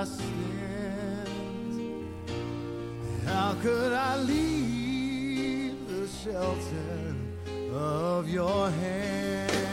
I stand? How could I leave the shelter of your hand?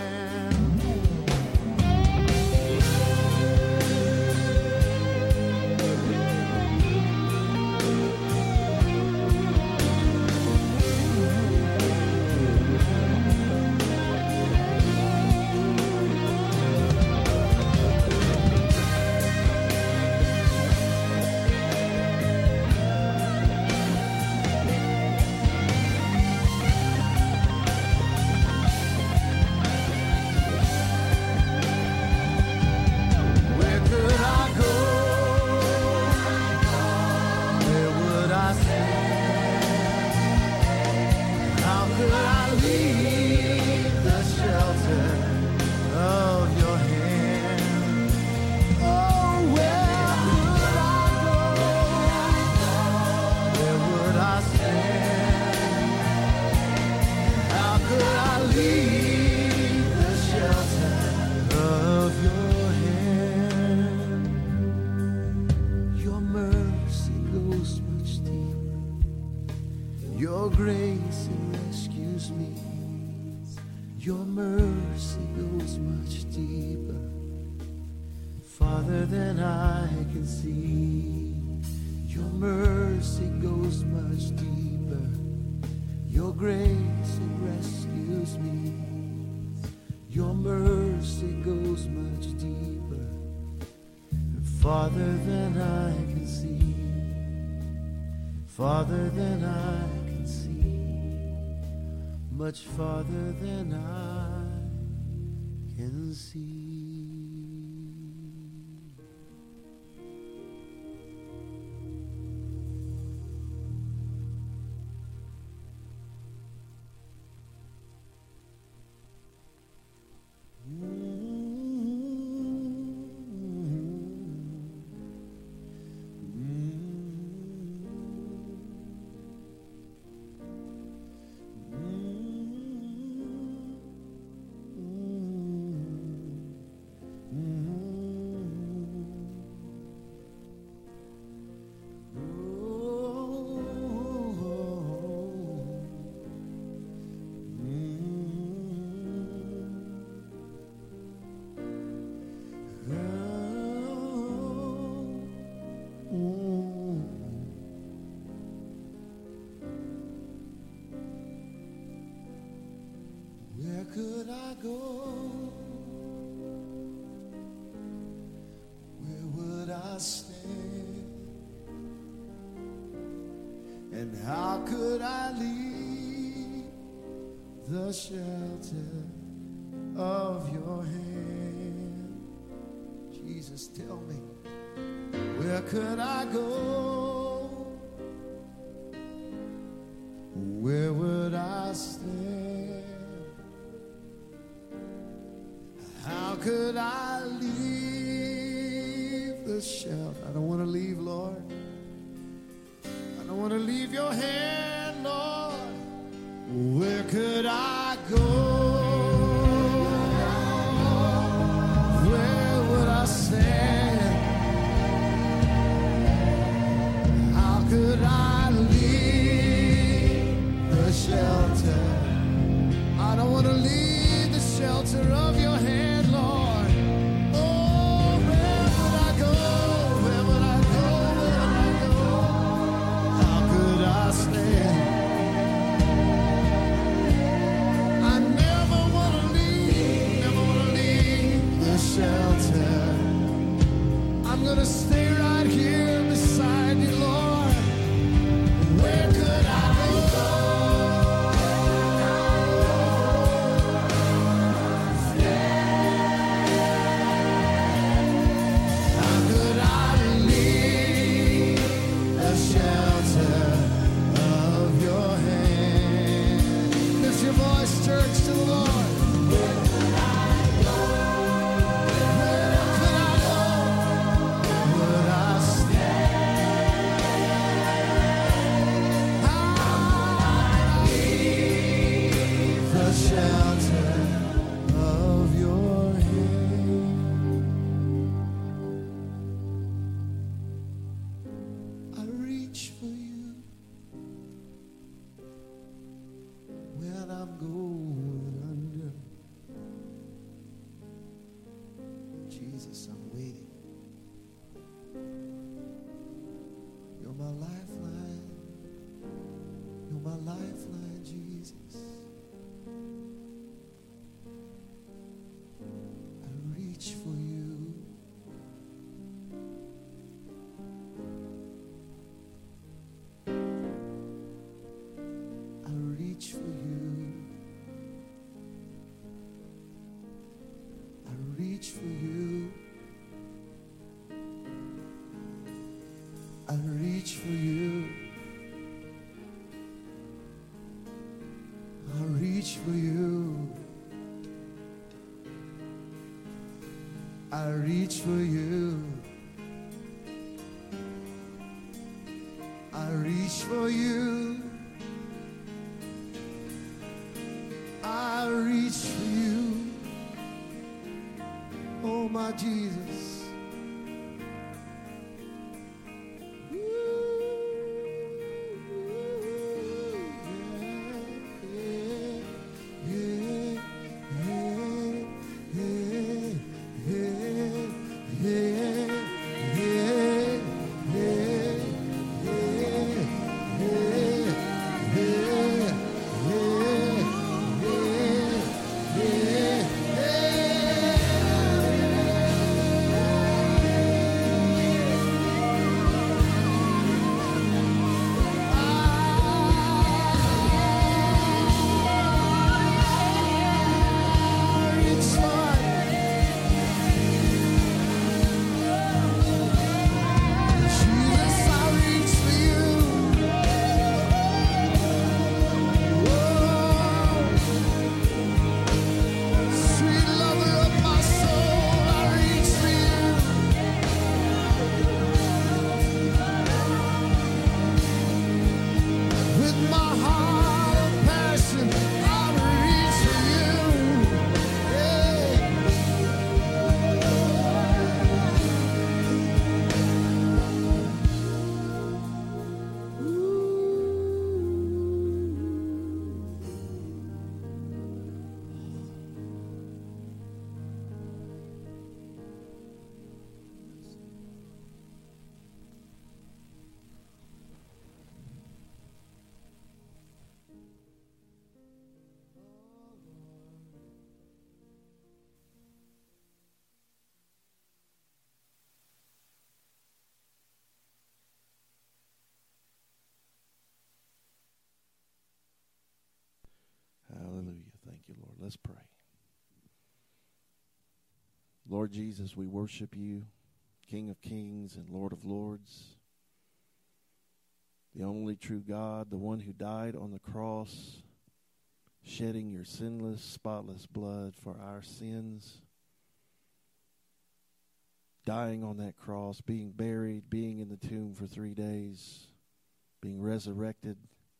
Farther than I can see, farther than I can see, much farther than I can see. Could I go? Where would I stand? And how could I leave the shelter of your hand? Jesus, tell me, where could I go? Where would I stand? How could I leave the shelter? I don't want to leave, Lord. I don't want to leave your hand, Lord. Where could I go? Where would I stand? How could I leave the shelter? I don't want to leave the shelter of your hand. I'm gonna stay right here beside you, Lord. Where could I go? How could I leave the shelter of your hand? Lift your voice, church, to the Lord. Where could I go? Jesus, I'm waiting. You're my lifeline. You're my lifeline, Jesus. I reach for you. I reach for you. I reach for you. I reach for you. I reach for you. I reach for you. I reach for you. I reach for you. Oh, my Jesus. Hallelujah. Thank you, Lord. Let's pray. Lord Jesus, we worship you, King of kings and Lord of lords, the only true God, the one who died on the cross, shedding your sinless, spotless blood for our sins, dying on that cross, being buried, being in the tomb for 3 days, being resurrected.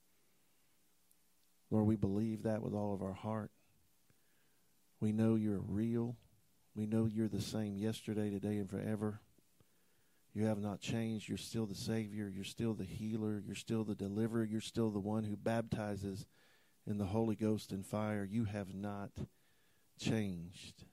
Lord, we believe that with all of our heart. We know you're real. We know you're the same yesterday, today, and forever. You have not changed. You're still the Savior. You're still the healer. You're still the deliverer. You're still the one who baptizes in the Holy Ghost and fire. You have not changed.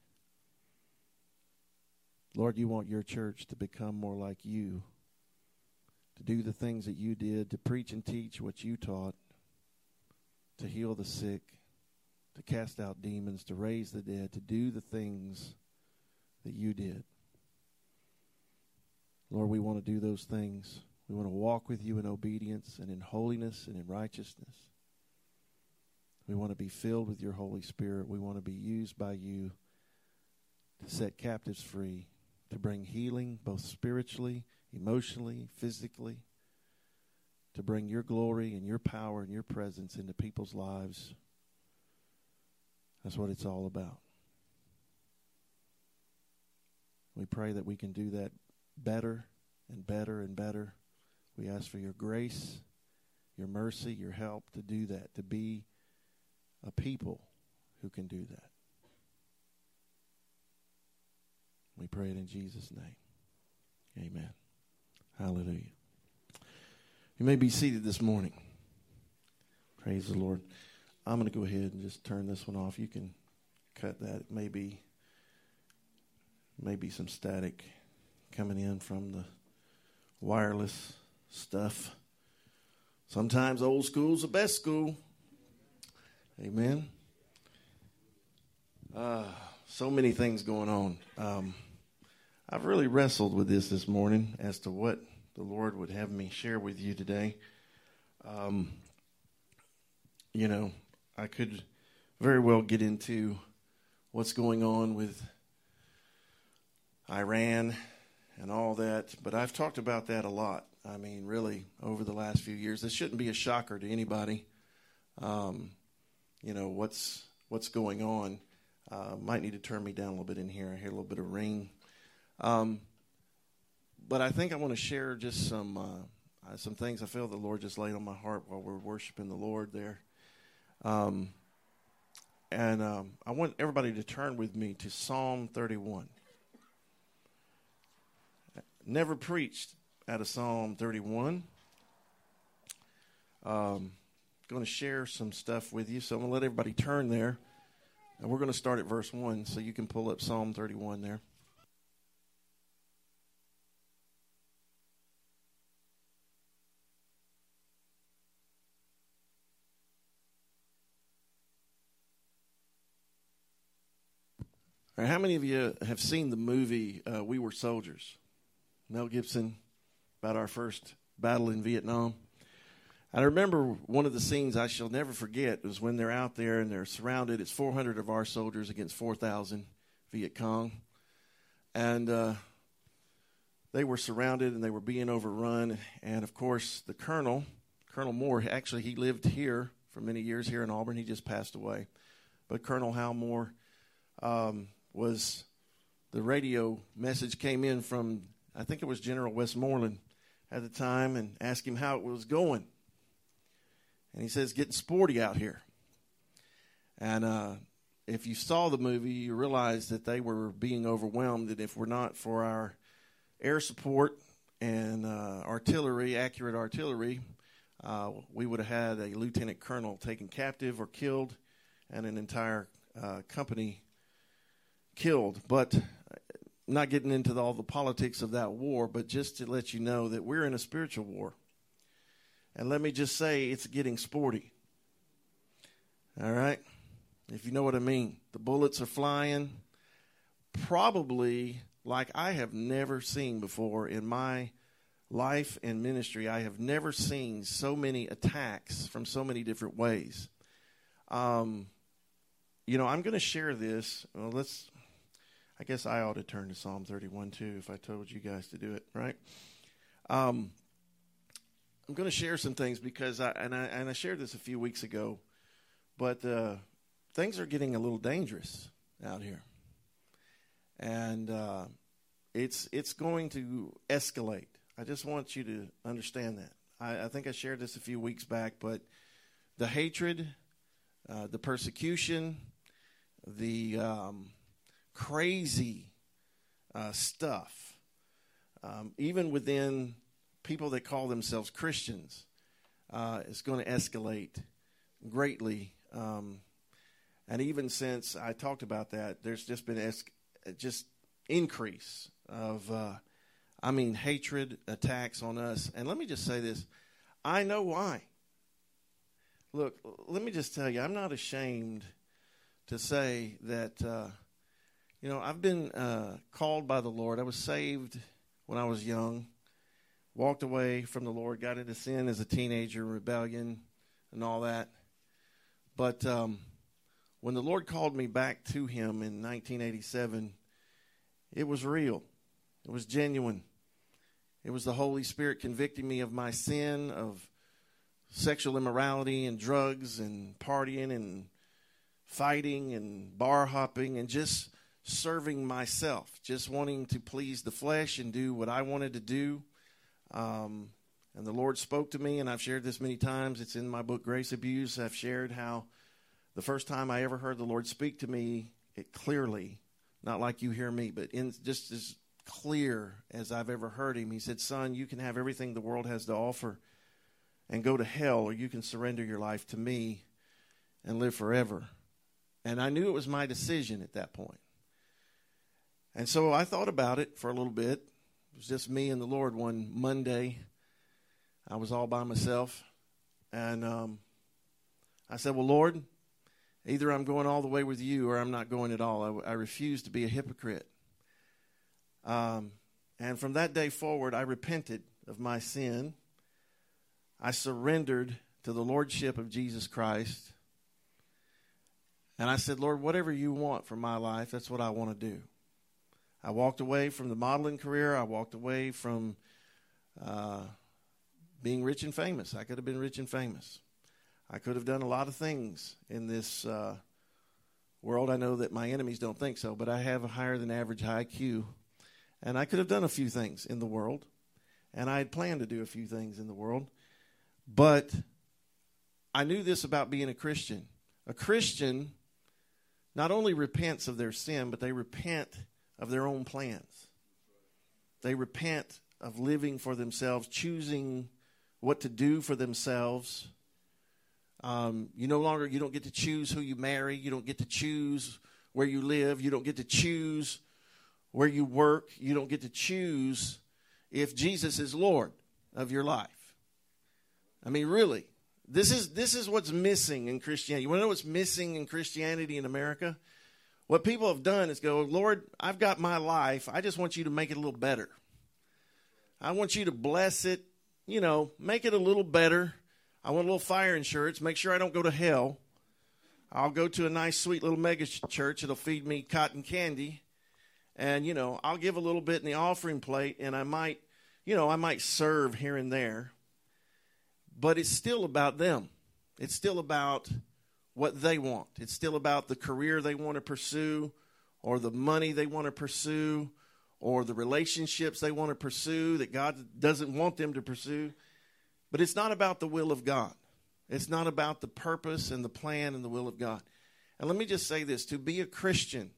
Lord, you want your church to become more like you, to do the things that you did, to preach and teach what you taught, to heal the sick, to cast out demons, to raise the dead, to do the things that you did. Lord, we want to do those things. We want to walk with you in obedience and in holiness and in righteousness. We want to be filled with your Holy Spirit. We want to be used by you to set captives free, to bring healing both spiritually, emotionally, physically, to bring your glory and your power and your presence into people's lives. That's what it's all about. We pray that we can do that better and better and better. We ask for your grace, your mercy, your help to do that, to be a people who can do that. We pray it in Jesus' name. Amen. Hallelujah. You may be seated this morning. Praise the Lord. I'm going to go ahead and just turn this one off. You can cut that. It may be Maybe some static coming in from the wireless stuff. Sometimes old school's the best school. Amen. So many things going on. I've really wrestled with this morning as to what the Lord would have me share with you today. I could very well get into what's going on with Iran and all that, but I've talked about that a lot. I mean, really, over the last few years. This shouldn't be a shocker to anybody. What's going on. Might need to turn me down a little bit in here. I hear a little bit of ring. But I think I want to share just some things I feel the Lord just laid on my heart while we're worshiping the Lord there. I want everybody to turn with me to Psalm 31. Never preached out of Psalm 31. Going to share some stuff with you, so I'm going to let everybody turn there. And we're going to start at verse 1, so you can pull up Psalm 31 there. All right, how many of you have seen the movie We Were Soldiers? Mel Gibson, about our first battle in Vietnam. I remember one of the scenes I shall never forget was when they're out there and they're surrounded. It's 400 of our soldiers against 4,000 Viet Cong. And they were surrounded and they were being overrun. And, of course, the Colonel Moore, actually he lived here for many years here in Auburn. He just passed away. But Colonel Hal Moore was the radio message came in from, I think it was General Westmoreland at the time, and asked him how it was going. And he says, getting sporty out here. And if you saw the movie, you realize that they were being overwhelmed, that if we're not for our air support and accurate artillery, we would have had a lieutenant colonel taken captive or killed and an entire company killed. But not getting into all the politics of that war, but just to let you know that we're in a spiritual war. And let me just say, it's getting sporty. All right? If you know what I mean. The bullets are flying probably like I have never seen before in my life and ministry. I have never seen so many attacks from so many different ways. I'm going to share this. Well, I guess I ought to turn to Psalm 31 too if I told you guys to do it, right? I'm going to share some things because I shared this a few weeks ago, but things are getting a little dangerous out here, and it's going to escalate. I just want you to understand that. I think I shared this a few weeks back, but the hatred, the persecution, the crazy stuff, even within people that call themselves Christians, is going to escalate greatly. And even since I talked about that, there's just been just increase of, hatred, attacks on us. And let me just say this. I know why. Look, let me just tell you, I'm not ashamed to say that, I've been called by the Lord. I was saved when I was young, walked away from the Lord, got into sin as a teenager, rebellion, and all that. But when the Lord called me back to Him in 1987, it was real. It was genuine. It was the Holy Spirit convicting me of my sin, of sexual immorality and drugs and partying and fighting and bar hopping and just serving myself, just wanting to please the flesh and do what I wanted to do. And the Lord spoke to me, and I've shared this many times. It's in my book, Grace Abuse. I've shared how the first time I ever heard the Lord speak to me, it clearly, not like you hear me, but just as clear as I've ever heard Him. He said, son, you can have everything the world has to offer and go to hell, or you can surrender your life to me and live forever. And I knew it was my decision at that point. And so I thought about it for a little bit. It was just me and the Lord one Monday. I was all by myself. And I said, well, Lord, either I'm going all the way with you or I'm not going at all. I refuse to be a hypocrite. And from that day forward, I repented of my sin. I surrendered to the lordship of Jesus Christ. And I said, Lord, whatever you want for my life, that's what I want to do. I walked away from the modeling career. I walked away from being rich and famous. I could have been rich and famous. I could have done a lot of things in this world. I know that my enemies don't think so, but I have a higher than average IQ. And I could have done a few things in the world. And I had planned to do a few things in the world. But I knew this about being a Christian. A Christian not only repents of their sin, but they repent of their own plans. They repent of living for themselves, choosing what to do for themselves. You don't get to choose who you marry. You don't get to choose where you live. You don't get to choose where you work. You don't get to choose if Jesus is Lord of your life. I mean, really, this is what's missing in Christianity. You want to know what's missing in Christianity in America? What people have done is go, Lord, I've got my life. I just want you to make it a little better. I want you to bless it, make it a little better. I want a little fire insurance. Make sure I don't go to hell. I'll go to a nice, sweet little mega church. It'll feed me cotton candy. And, I'll give a little bit in the offering plate, and I might serve here and there. But it's still about them. It's still about what they want. It's still about the career they want to pursue, or the money they want to pursue, or the relationships they want to pursue that God doesn't want them to pursue. But it's not about the will of God. It's not about the purpose and the plan and the will of God. And let me just say this, to be a Christian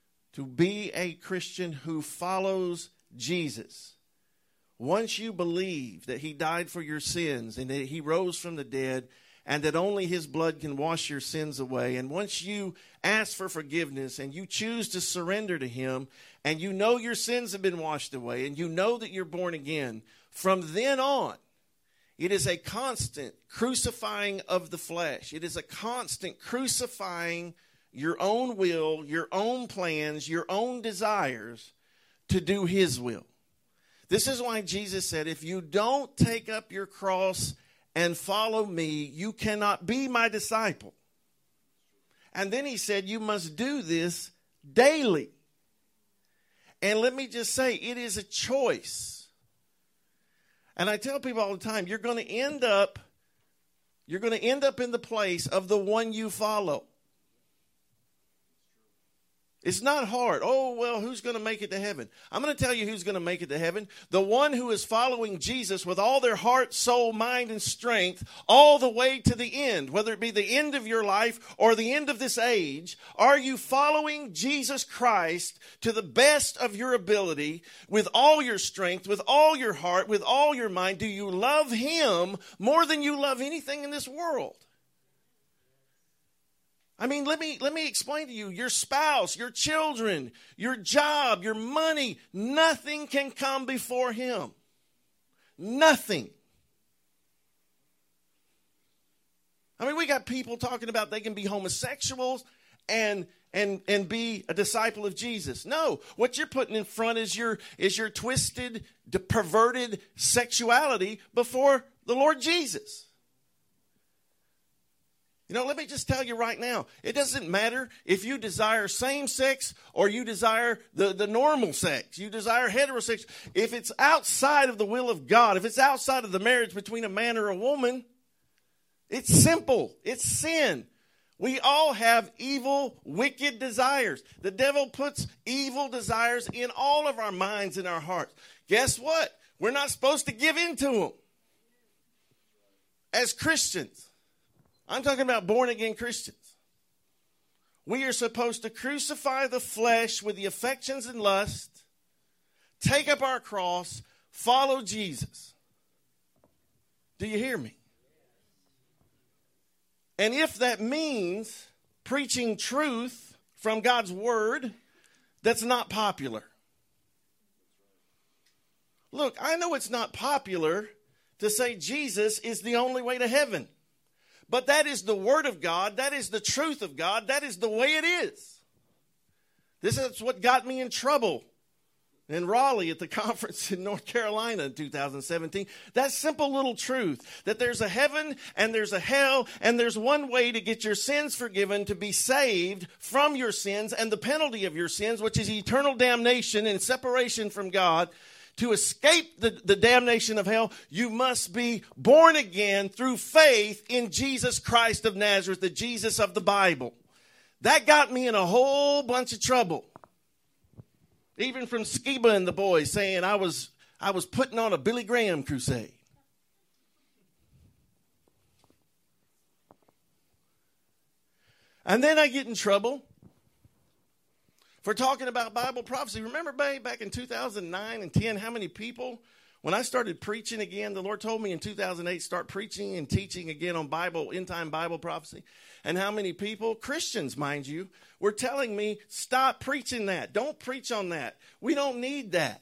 who follows Jesus, once you believe that he died for your sins and that he rose from the dead and that only his blood can wash your sins away, and once you ask for forgiveness and you choose to surrender to him and you know your sins have been washed away and you know that you're born again, from then on, it is a constant crucifying of the flesh. It is a constant crucifying your own will, your own plans, your own desires to do his will. This is why Jesus said, if you don't take up your cross and follow me, you cannot be my disciple. And then he said, you must do this daily. And let me just say, it is a choice. And I tell people all the time, you're going to end up in the place of the one you follow. It's not hard. Oh, well, who's going to make it to heaven? I'm going to tell you who's going to make it to heaven. The one who is following Jesus with all their heart, soul, mind, and strength all the way to the end, whether it be the end of your life or the end of this age. Are you following Jesus Christ to the best of your ability, with all your strength, with all your heart, with all your mind? Do you love him more than you love anything in this world? I mean, let me explain to you, your spouse, your children, your job, your money, nothing can come before him. Nothing. I mean, we got people talking about they can be homosexuals and be a disciple of Jesus. No, what you're putting in front is your twisted, perverted sexuality before the Lord Jesus. Let me just tell you right now, it doesn't matter if you desire same sex or you desire the normal sex. You desire heterosexual. If it's outside of the will of God, if it's outside of the marriage between a man or a woman, it's simple. It's sin. We all have evil, wicked desires. The devil puts evil desires in all of our minds and our hearts. Guess what? We're not supposed to give in to them. As Christians. I'm talking about born-again Christians. We are supposed to crucify the flesh with the affections and lust, take up our cross, follow Jesus. Do you hear me? And if that means preaching truth from God's word, that's not popular. Look, I know it's not popular to say Jesus is the only way to heaven. But that is the Word of God. That is the truth of God. That is the way it is. This is what got me in trouble in Raleigh at the conference in North Carolina in 2017. That simple little truth that there's a heaven and there's a hell and there's one way to get your sins forgiven, to be saved from your sins and the penalty of your sins, which is eternal damnation and separation from God. To escape the damnation of hell, you must be born again through faith in Jesus Christ of Nazareth, the Jesus of the Bible. That got me in a whole bunch of trouble. Even from Skiba and the boys saying I was putting on a Billy Graham crusade. And then I get in trouble for talking about Bible prophecy. Remember, back in 2009 and 10, how many people, when I started preaching again, the Lord told me in 2008, start preaching and teaching again on end-time Bible prophecy. And how many people, Christians, mind you, were telling me, stop preaching that. Don't preach on that. We don't need that.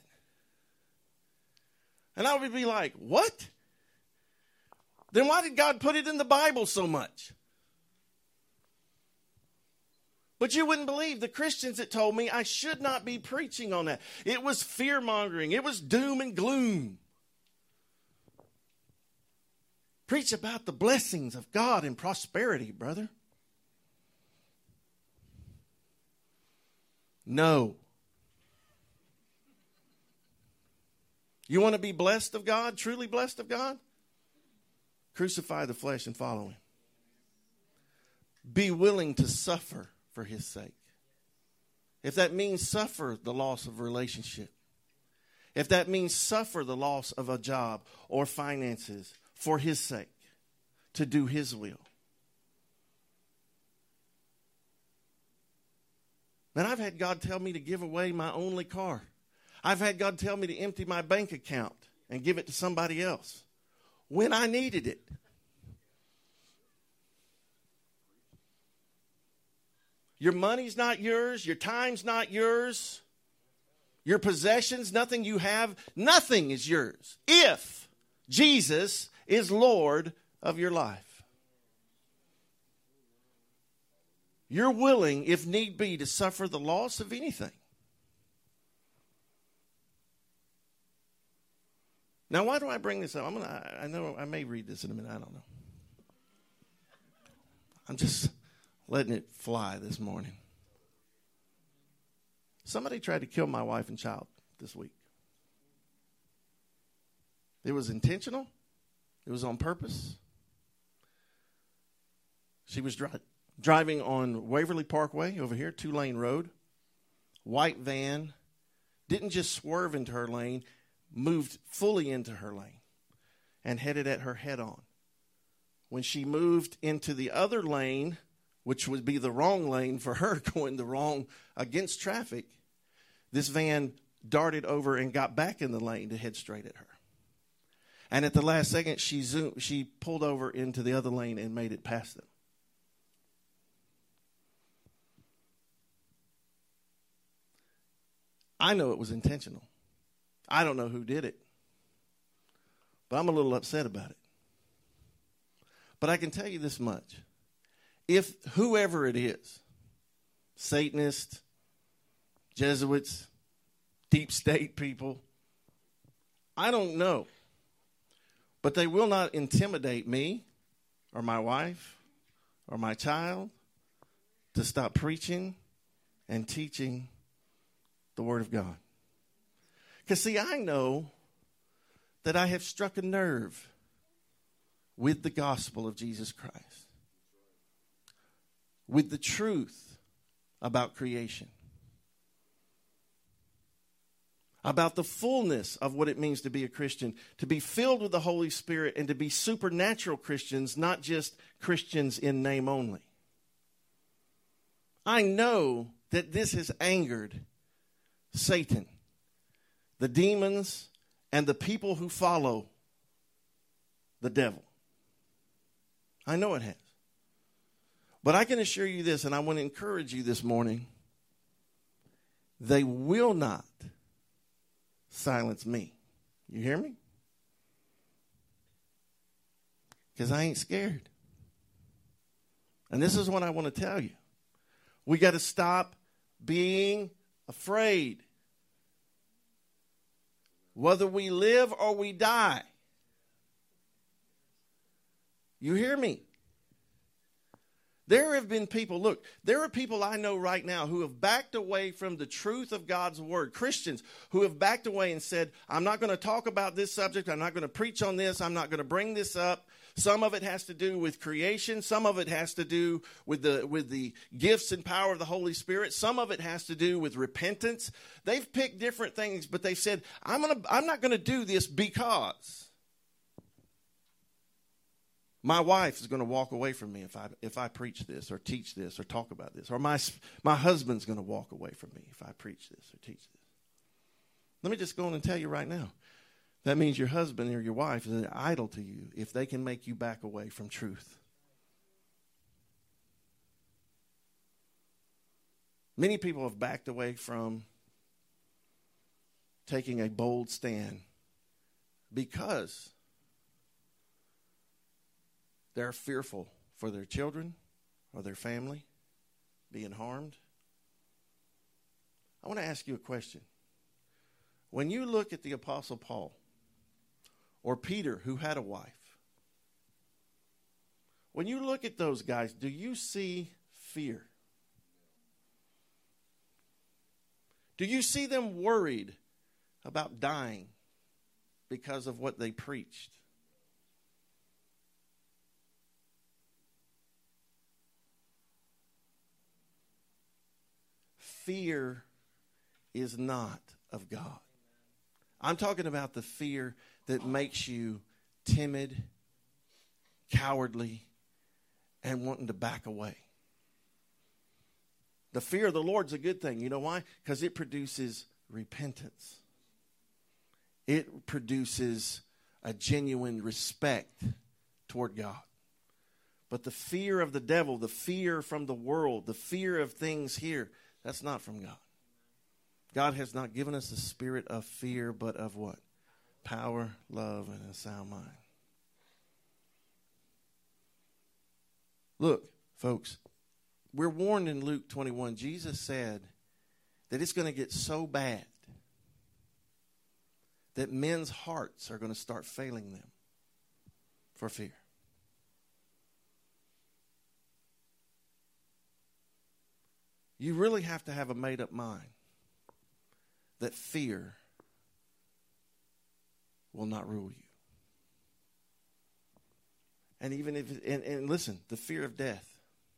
And I would be like, what? Then why did God put it in the Bible so much? But you wouldn't believe the Christians that told me I should not be preaching on that. It was fear-mongering. It was doom and gloom. Preach about the blessings of God and prosperity, brother. No. You want to be blessed of God, truly blessed of God? Crucify the flesh and follow Him. Be willing to suffer for His sake. If that means suffer the loss of a relationship, if that means suffer the loss of a job or finances for His sake, to do His will. Man, I've had God tell me to give away my only car. I've had God tell me to empty my bank account and give it to somebody else when I needed it. Your money's not yours. Your time's not yours. Your possessions, nothing you have, nothing is yours if Jesus is Lord of your life. You're willing, if need be, to suffer the loss of anything. Now, why do I bring this up? I know I may read this in a minute. I don't know. I'm just letting it fly this morning. Somebody tried to kill my wife and child this week. It was intentional. It was on purpose. She was driving on Waverly Parkway over here, 2-lane road. White van. Didn't just swerve into her lane, moved fully into her lane and headed at her head on. When she moved into the other lane, which would be the wrong lane for her, going the wrong against traffic, this van darted over and got back in the lane to head straight at her. And at the last second, she pulled over into the other lane and made it past them. I know it was intentional. I don't know who did it. But I'm a little upset about it. But I can tell you this much. If whoever it is, Satanists, Jesuits, deep state people, I don't know. But they will not intimidate me or my wife or my child to stop preaching and teaching the Word of God. Because, see, I know that I have struck a nerve with the gospel of Jesus Christ, with the truth about creation, about the fullness of what it means to be a Christian, to be filled with the Holy Spirit, and to be supernatural Christians, not just Christians in name only. I know that this has angered Satan, the demons, and the people who follow the devil. I know it has. But I can assure you this, and I want to encourage you this morning, they will not silence me. You hear me? Because I ain't scared. And this is what I want to tell you. We got to stop being afraid. Whether we live or we die. You hear me? There have been people, look, there are people I know right now who have backed away from the truth of God's word. Christians who have backed away and said, I'm not going to talk about this subject. I'm not going to preach on this. I'm not going to bring this up. Some of it has to do with creation. Some of it has to do with the gifts and power of the Holy Spirit. Some of it has to do with repentance. They've picked different things, but they've said, I'm not going to do this because my wife is going to walk away from me if I preach this or teach this or talk about this. Or my husband's going to walk away from me if I preach this or teach this. Let me just go on and tell you right now. That means your husband or your wife is an idol to you if they can make you back away from truth. Many people have backed away from taking a bold stand because they're fearful for their children or their family being harmed. I want to ask you a question. When you look at the Apostle Paul or Peter, who had a wife, when you look at those guys, do you see fear? Do you see them worried about dying because of what they preached? Fear is not of God. I'm talking about the fear that makes you timid, cowardly, and wanting to back away. The fear of the Lord's a good thing. You know why? Because it produces repentance. It produces a genuine respect toward God. But the fear of the devil, the fear from the world, the fear of things here, that's not from God. God has not given us a spirit of fear, but of what? Power, love, and a sound mind. Look, folks, we're warned in Luke 21. Jesus said that it's going to get so bad that men's hearts are going to start failing them for fear. You really have to have a made-up mind that fear will not rule you. And even if, and listen, the fear of death.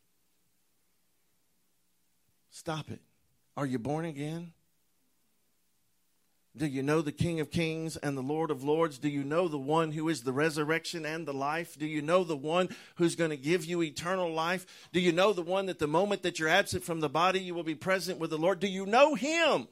Stop it. Are you born again? Do you know the King of Kings and the Lord of Lords? Do you know the one who is the resurrection and the life? Do you know the one who's going to give you eternal life? Do you know the one that the moment that you're absent from the body, you will be present with the Lord? Do you know him?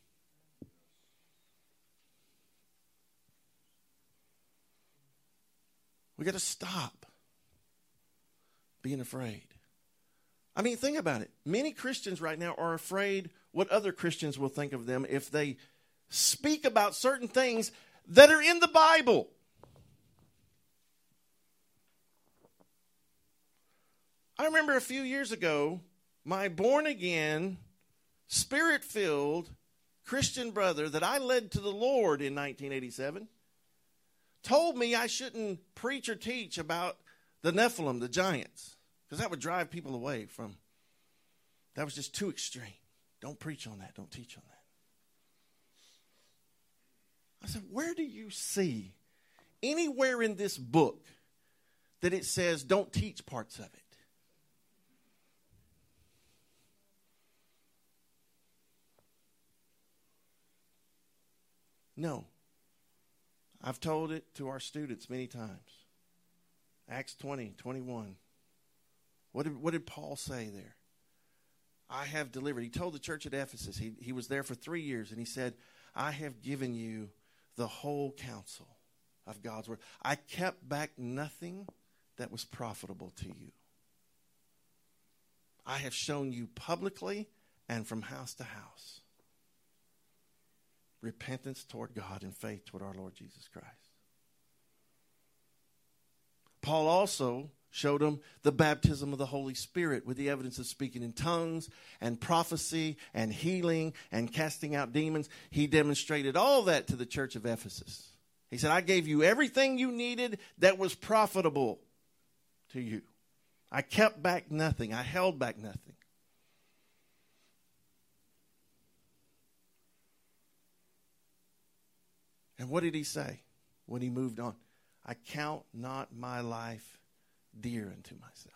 We got to stop being afraid. I mean, think about it. Many Christians right now are afraid what other Christians will think of them if they speak about certain things that are in the Bible. I remember a few years ago, my born-again, Spirit-filled Christian brother that I led to the Lord in 1987 told me I shouldn't preach or teach about the Nephilim, the giants, because that would drive people away from, that was just too extreme. Don't preach on that. Don't teach on that. I said, where do you see anywhere in this book that it says don't teach parts of it? No. I've told it to our students many times. Acts 20:21. What did Paul say there? I have delivered. He told the church at Ephesus, he was there for 3 years, and he said, I have given you the whole counsel of God's word. I kept back nothing that was profitable to you. I have shown you publicly and from house to house. repentance toward God and faith toward our Lord Jesus Christ. Paul also showed them the baptism of the Holy Spirit with the evidence of speaking in tongues and prophecy and healing and casting out demons. He demonstrated all that to the church of Ephesus. He said, I gave you everything you needed that was profitable to you. I kept back nothing. I held back nothing. And what did he say when he moved on? I count not my life dear unto myself.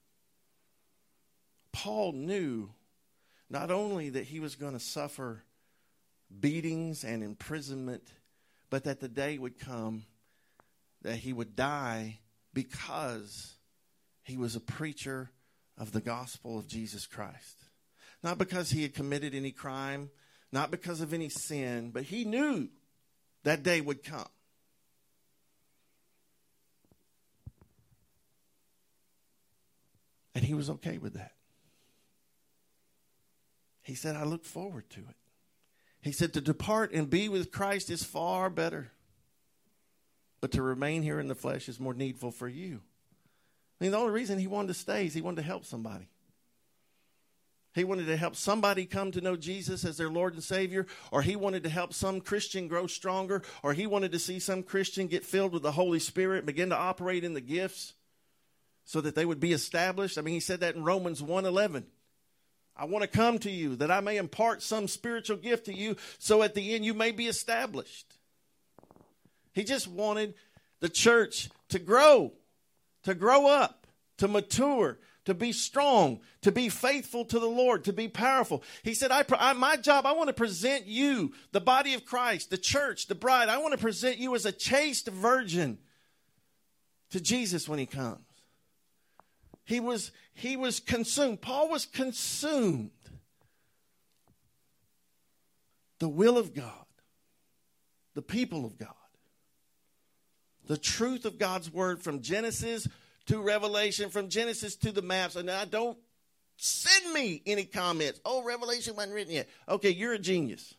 Paul knew not only that he was going to suffer beatings and imprisonment, but that the day would come that he would die because he was a preacher of the gospel of Jesus Christ. Not because he had committed any crime, not because of any sin, but he knew that day would come. And he was okay with that. He said, I look forward to it. He said, to depart and be with Christ is far better. But to remain here in the flesh is more needful for you. I mean, the only reason he wanted to stay is he wanted to help somebody. He wanted to help somebody come to know Jesus as their Lord and Savior, or he wanted to help some Christian grow stronger, or he wanted to see some Christian get filled with the Holy Spirit and begin to operate in the gifts so that they would be established. I mean, he said that in Romans 1:11. I want to come to you that I may impart some spiritual gift to you so at the end you may be established. He just wanted the church to grow up, to mature, to be strong, to be faithful to the Lord, to be powerful. He said, my job, I want to present you, the body of Christ, the church, the bride. I want to present you as a chaste virgin to Jesus when he comes. He was consumed. Paul was consumed. The will of God, the people of God, the truth of God's word from Genesis to Revelation, from Genesis to the maps. And now don't send me any comments. Oh, Revelation wasn't written yet. Okay, you're a genius.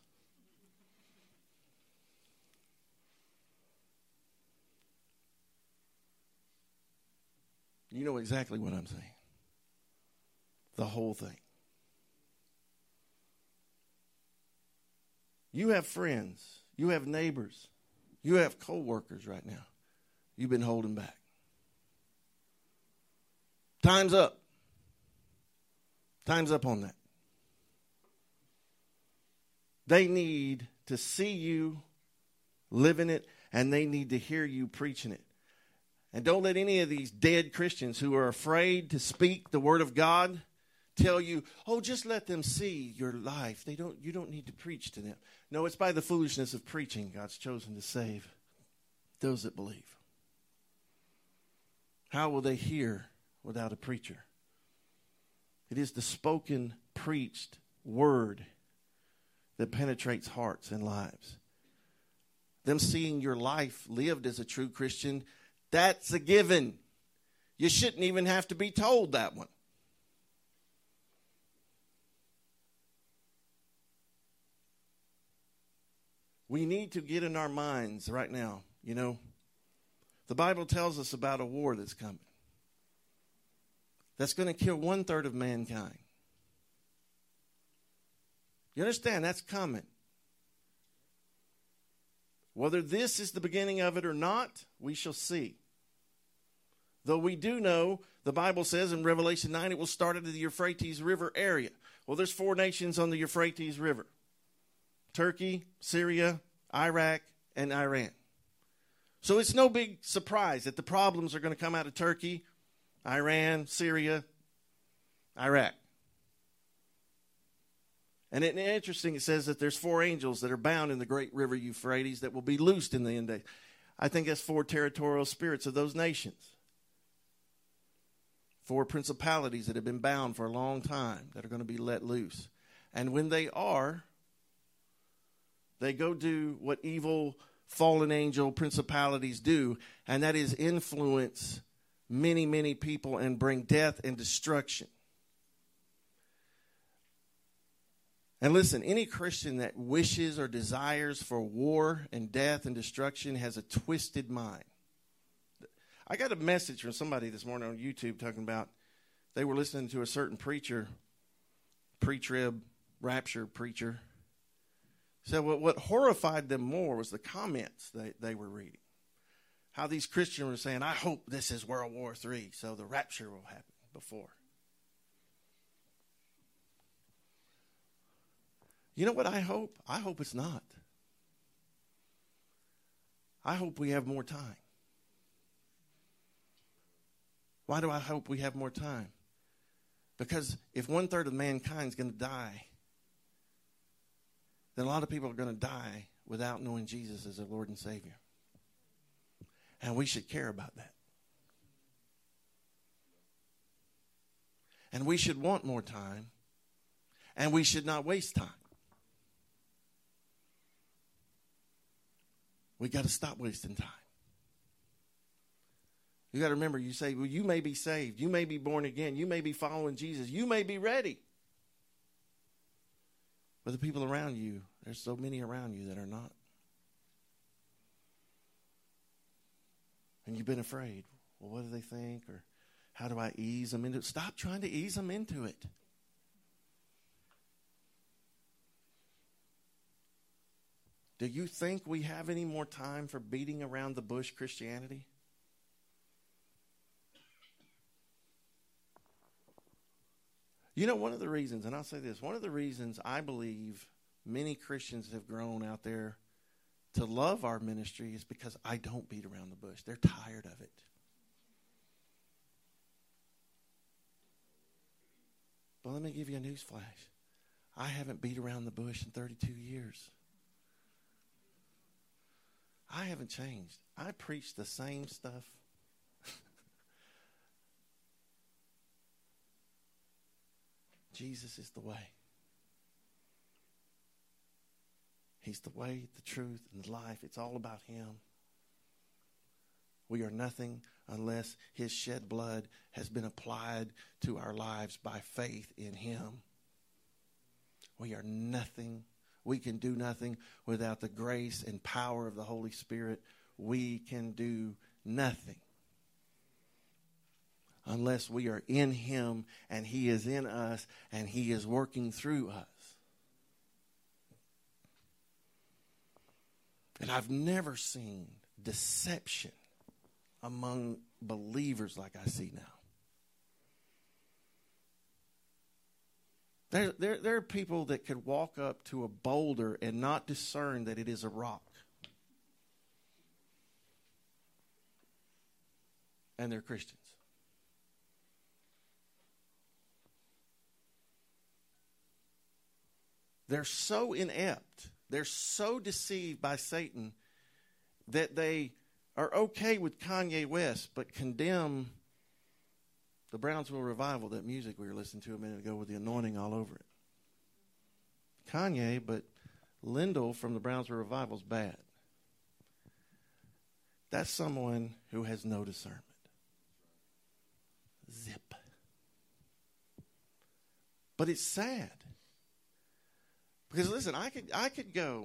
You know exactly what I'm saying. The whole thing. You have friends. You have neighbors. You have co-workers right now. You've been holding back. Time's up. Time's up on that. They need to see you living it, and they need to hear you preaching it. And don't let any of these dead Christians who are afraid to speak the word of God tell you, oh, just let them see your life. You don't need to preach to them. No, it's by the foolishness of preaching God's chosen to save those that believe. How will they hear without a preacher? It is the spoken, preached word that penetrates hearts and lives. Them seeing your life lived as a true Christian, that's a given. You shouldn't even have to be told that one. We need to get in our minds right now, the Bible tells us about a war that's coming. That's going to kill 1/3 of mankind. You understand? That's coming. Whether this is the beginning of it or not, we shall see. Though we do know, the Bible says in Revelation 9, it will start at the Euphrates River area. Well, there's 4 nations on the Euphrates River. Turkey, Syria, Iraq, and Iran. So it's no big surprise that the problems are going to come out of Turkey, Iran, Syria, Iraq. And it's interesting, it says that there's 4 angels that are bound in the great river Euphrates that will be loosed in the end days. I think that's 4 territorial spirits of those nations. 4 principalities that have been bound for a long time that are going to be let loose. And when they are, they go do what evil fallen angel principalities do, and that is influence many, many people and bring death and destruction. And listen, any Christian that wishes or desires for war and death and destruction has a twisted mind. I got a message from somebody this morning on YouTube talking about they were listening to a certain preacher, pre-trib, rapture preacher. So what horrified them more was the comments they were reading. How these Christians were saying, I hope this is World War III, so the rapture will happen before. You know what I hope? I hope it's not. I hope we have more time. Why do I hope we have more time? Because if 1/3 of mankind is going to die, then a lot of people are going to die without knowing Jesus as their Lord and Savior. And we should care about that. And we should want more time. And we should not waste time. We got to stop wasting time. You got to remember, you say, well, you may be saved. You may be born again. You may be following Jesus. You may be ready. But the people around you, there's so many around you that are not. And you've been afraid. Well, what do they think? Or how do I ease them into it? Stop trying to ease them into it. Do you think we have any more time for beating around the bush Christianity? You know, one of the reasons, and I'll say this, one of the reasons I believe many Christians have grown out there to love our ministry is because I don't beat around the bush. They're tired of it. But let me give you a news flash. I haven't beat around the bush in 32 years. I haven't changed. I preach the same stuff. Jesus is the way. He's the way, the truth, and the life. It's all about him. We are nothing unless his shed blood has been applied to our lives by faith in him. We are nothing. We can do nothing without the grace and power of the Holy Spirit. We can do nothing unless we are in him and he is in us and he is working through us. And I've never seen deception among believers like I see now. There are people that could walk up to a boulder and not discern that it is a rock. And they're Christians. They're so inept, they're so deceived by Satan that they are okay with Kanye West but condemn the Brownsville Revival, that music we were listening to a minute ago with the anointing all over it. Kanye, but Lyndall from the Brownsville Revival is bad. That's someone who has no discernment. Zip. But it's sad. Because listen, I could go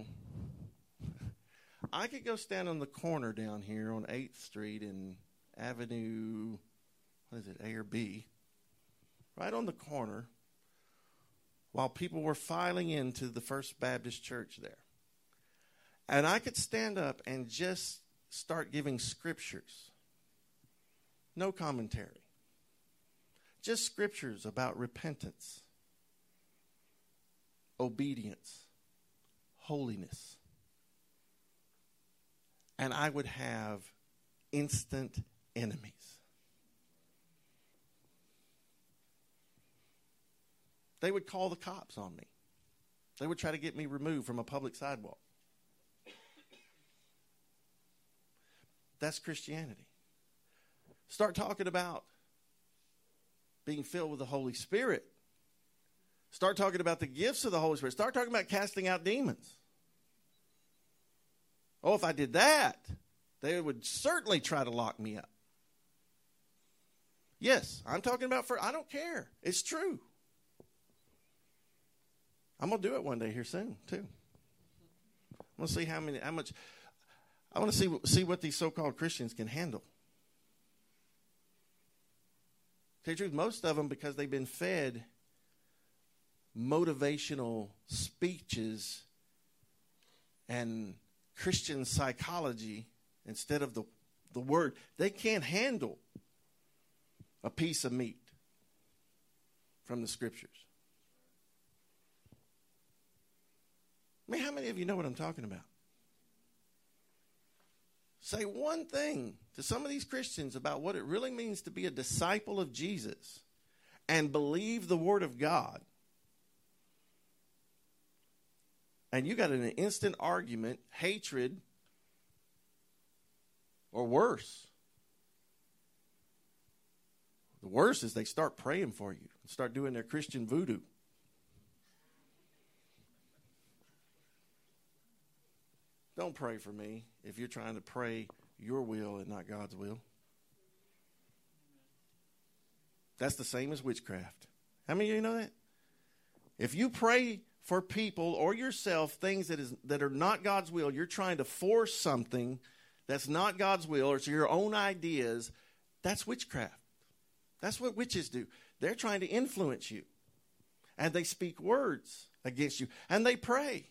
stand on the corner down here on 8th Street and Avenue, what is it, A or B, right on the corner, while people were filing into the First Baptist Church there. And I could stand up and just start giving scriptures. No commentary. Just scriptures about repentance, obedience, holiness. And I would have instant enemies. They would call the cops on me. They would try to get me removed from a public sidewalk. That's Christianity. Start talking about being filled with the Holy Spirit. Start talking about the gifts of the Holy Spirit. Start talking about casting out demons. Oh, if I did that, they would certainly try to lock me up. Yes, I'm talking about I don't care. It's true. I'm going to do it one day here soon, too. I want to see how much. I want to see what these so-called Christians can handle. To tell you the truth, most of them, because they've been fed motivational speeches and Christian psychology instead of the word, they can't handle a piece of meat from the scriptures. I mean, how many of you know what I'm talking about? Say one thing to some of these Christians about what it really means to be a disciple of Jesus and believe the Word of God. And you got an instant argument, hatred, or worse. The worst is they start praying for you and start doing their Christian voodoo. Don't pray for me if you're trying to pray your will and not God's will. That's the same as witchcraft. How many of you know that? If you pray for people or yourself things that are not God's will, you're trying to force something that's not God's will or it's your own ideas, that's witchcraft. That's what witches do. They're trying to influence you. And they speak words against you. And they pray.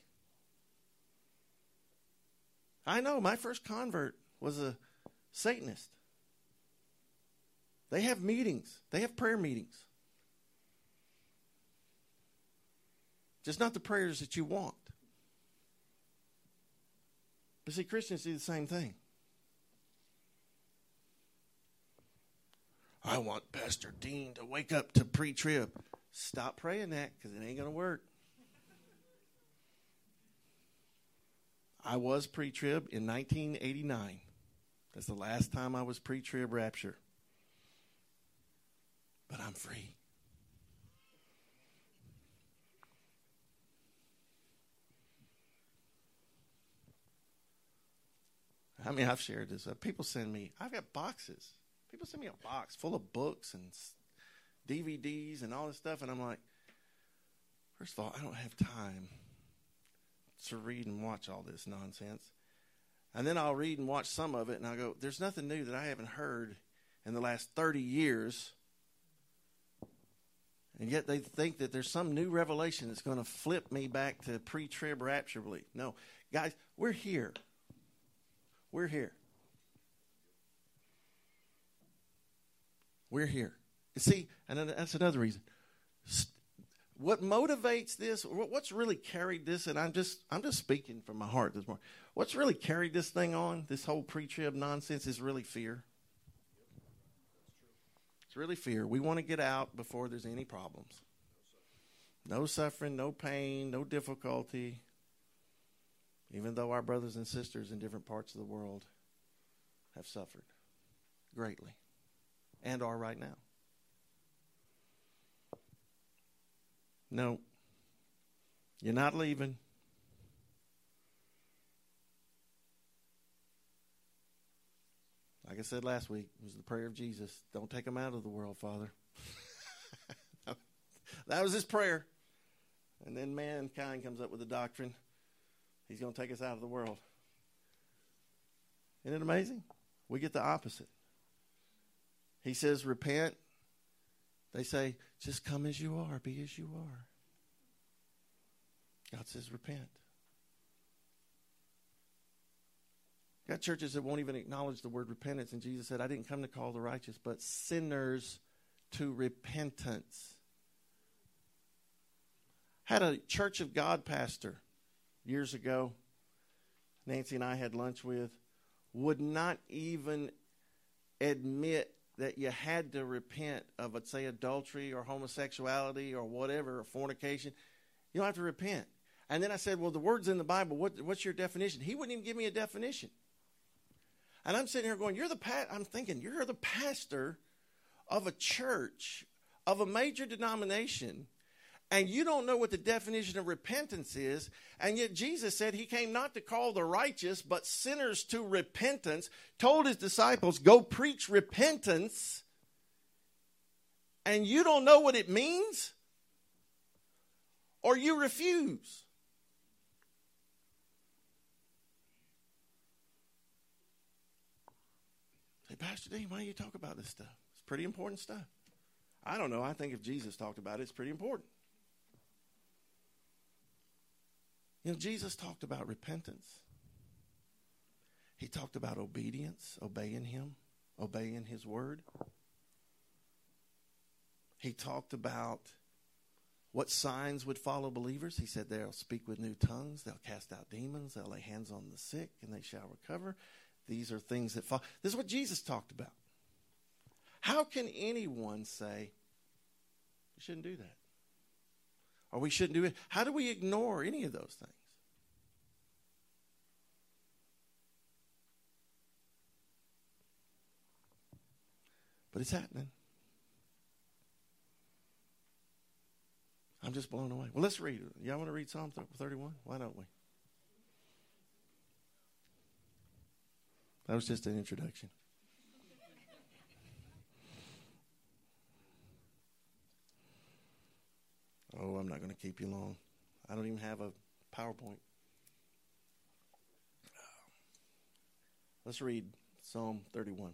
I know, my first convert was a Satanist. They have meetings. They have prayer meetings. Just not the prayers that you want. But see, Christians do the same thing. I want Pastor Dean to wake up to pre-trib. Stop praying that because it ain't going to work. I was pre-trib in 1989. That's the last time I was pre-trib rapture. But I'm free. I mean, I've shared this. People send me, I've got boxes. People send me a box full of books and DVDs and all this stuff. And I'm like, first of all, I don't have time to read and watch all this nonsense. And then I'll read and watch some of it, and I'll go, there's nothing new that I haven't heard in the last 30 years. And yet they think that there's some new revelation that's going to flip me back to pre-trib rapture belief. No. Guys, we're here. We're here. We're here. You see, and that's another reason. What motivates this, what's really carried this, and I'm just speaking from my heart this morning. What's really carried this thing on, this whole pre-trib nonsense, is really fear. It's really fear. We want to get out before there's any problems. No suffering, no pain, no difficulty. Even though our brothers and sisters in different parts of the world have suffered greatly and are right now. No, you're not leaving. Like I said last week, it was the prayer of Jesus. Don't take them out of the world, Father. That was his prayer. And then mankind comes up with a doctrine. He's going to take us out of the world. Isn't it amazing? We get the opposite. He says, repent. They say, just come as you are, be as you are. God says, repent. Got churches that won't even acknowledge the word repentance. And Jesus said, I didn't come to call the righteous, but sinners to repentance. Had a Church of God pastor years ago, Nancy and I had lunch with, would not even admit that you had to repent of, let's say, adultery or homosexuality or whatever, or fornication. You don't have to repent. And then I said, well, the word's in the Bible. What's your definition? He wouldn't even give me a definition. And I'm sitting here going, I'm thinking, you're the pastor of a church, of a major denomination, and you don't know what the definition of repentance is, and yet Jesus said he came not to call the righteous, but sinners to repentance, told his disciples, go preach repentance, and you don't know what it means? or you refuse. Say, Pastor Dean, why do you talk about this stuff? It's pretty important stuff. I don't know. I think if Jesus talked about it, it's pretty important. You know, Jesus talked about repentance. He talked about obedience, obeying him, obeying his word. He talked about what signs would follow believers. He said they'll speak with new tongues, they'll cast out demons, they'll lay hands on the sick, and they shall recover. These are things that follow. This is what Jesus talked about. How can anyone say, we shouldn't do that? Or we shouldn't do it? How do we ignore any of those things? But it's happening. I'm just blown away. Well, let's read it. Y'all want to read Psalm 31? Why don't we? That was just an introduction. Oh, I'm not going to keep you long. I don't even have a PowerPoint. Let's read Psalm 31.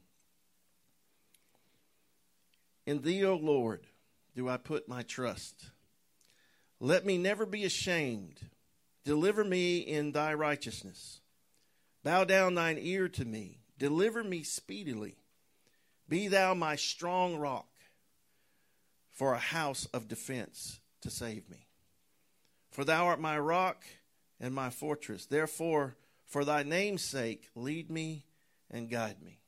In thee, O Lord, do I put my trust. Let me never be ashamed. Deliver me in thy righteousness. Bow down thine ear to me. Deliver me speedily. Be thou my strong rock for a house of defense to save me. For thou art my rock and my fortress. Therefore, for thy name's sake, lead me and guide me.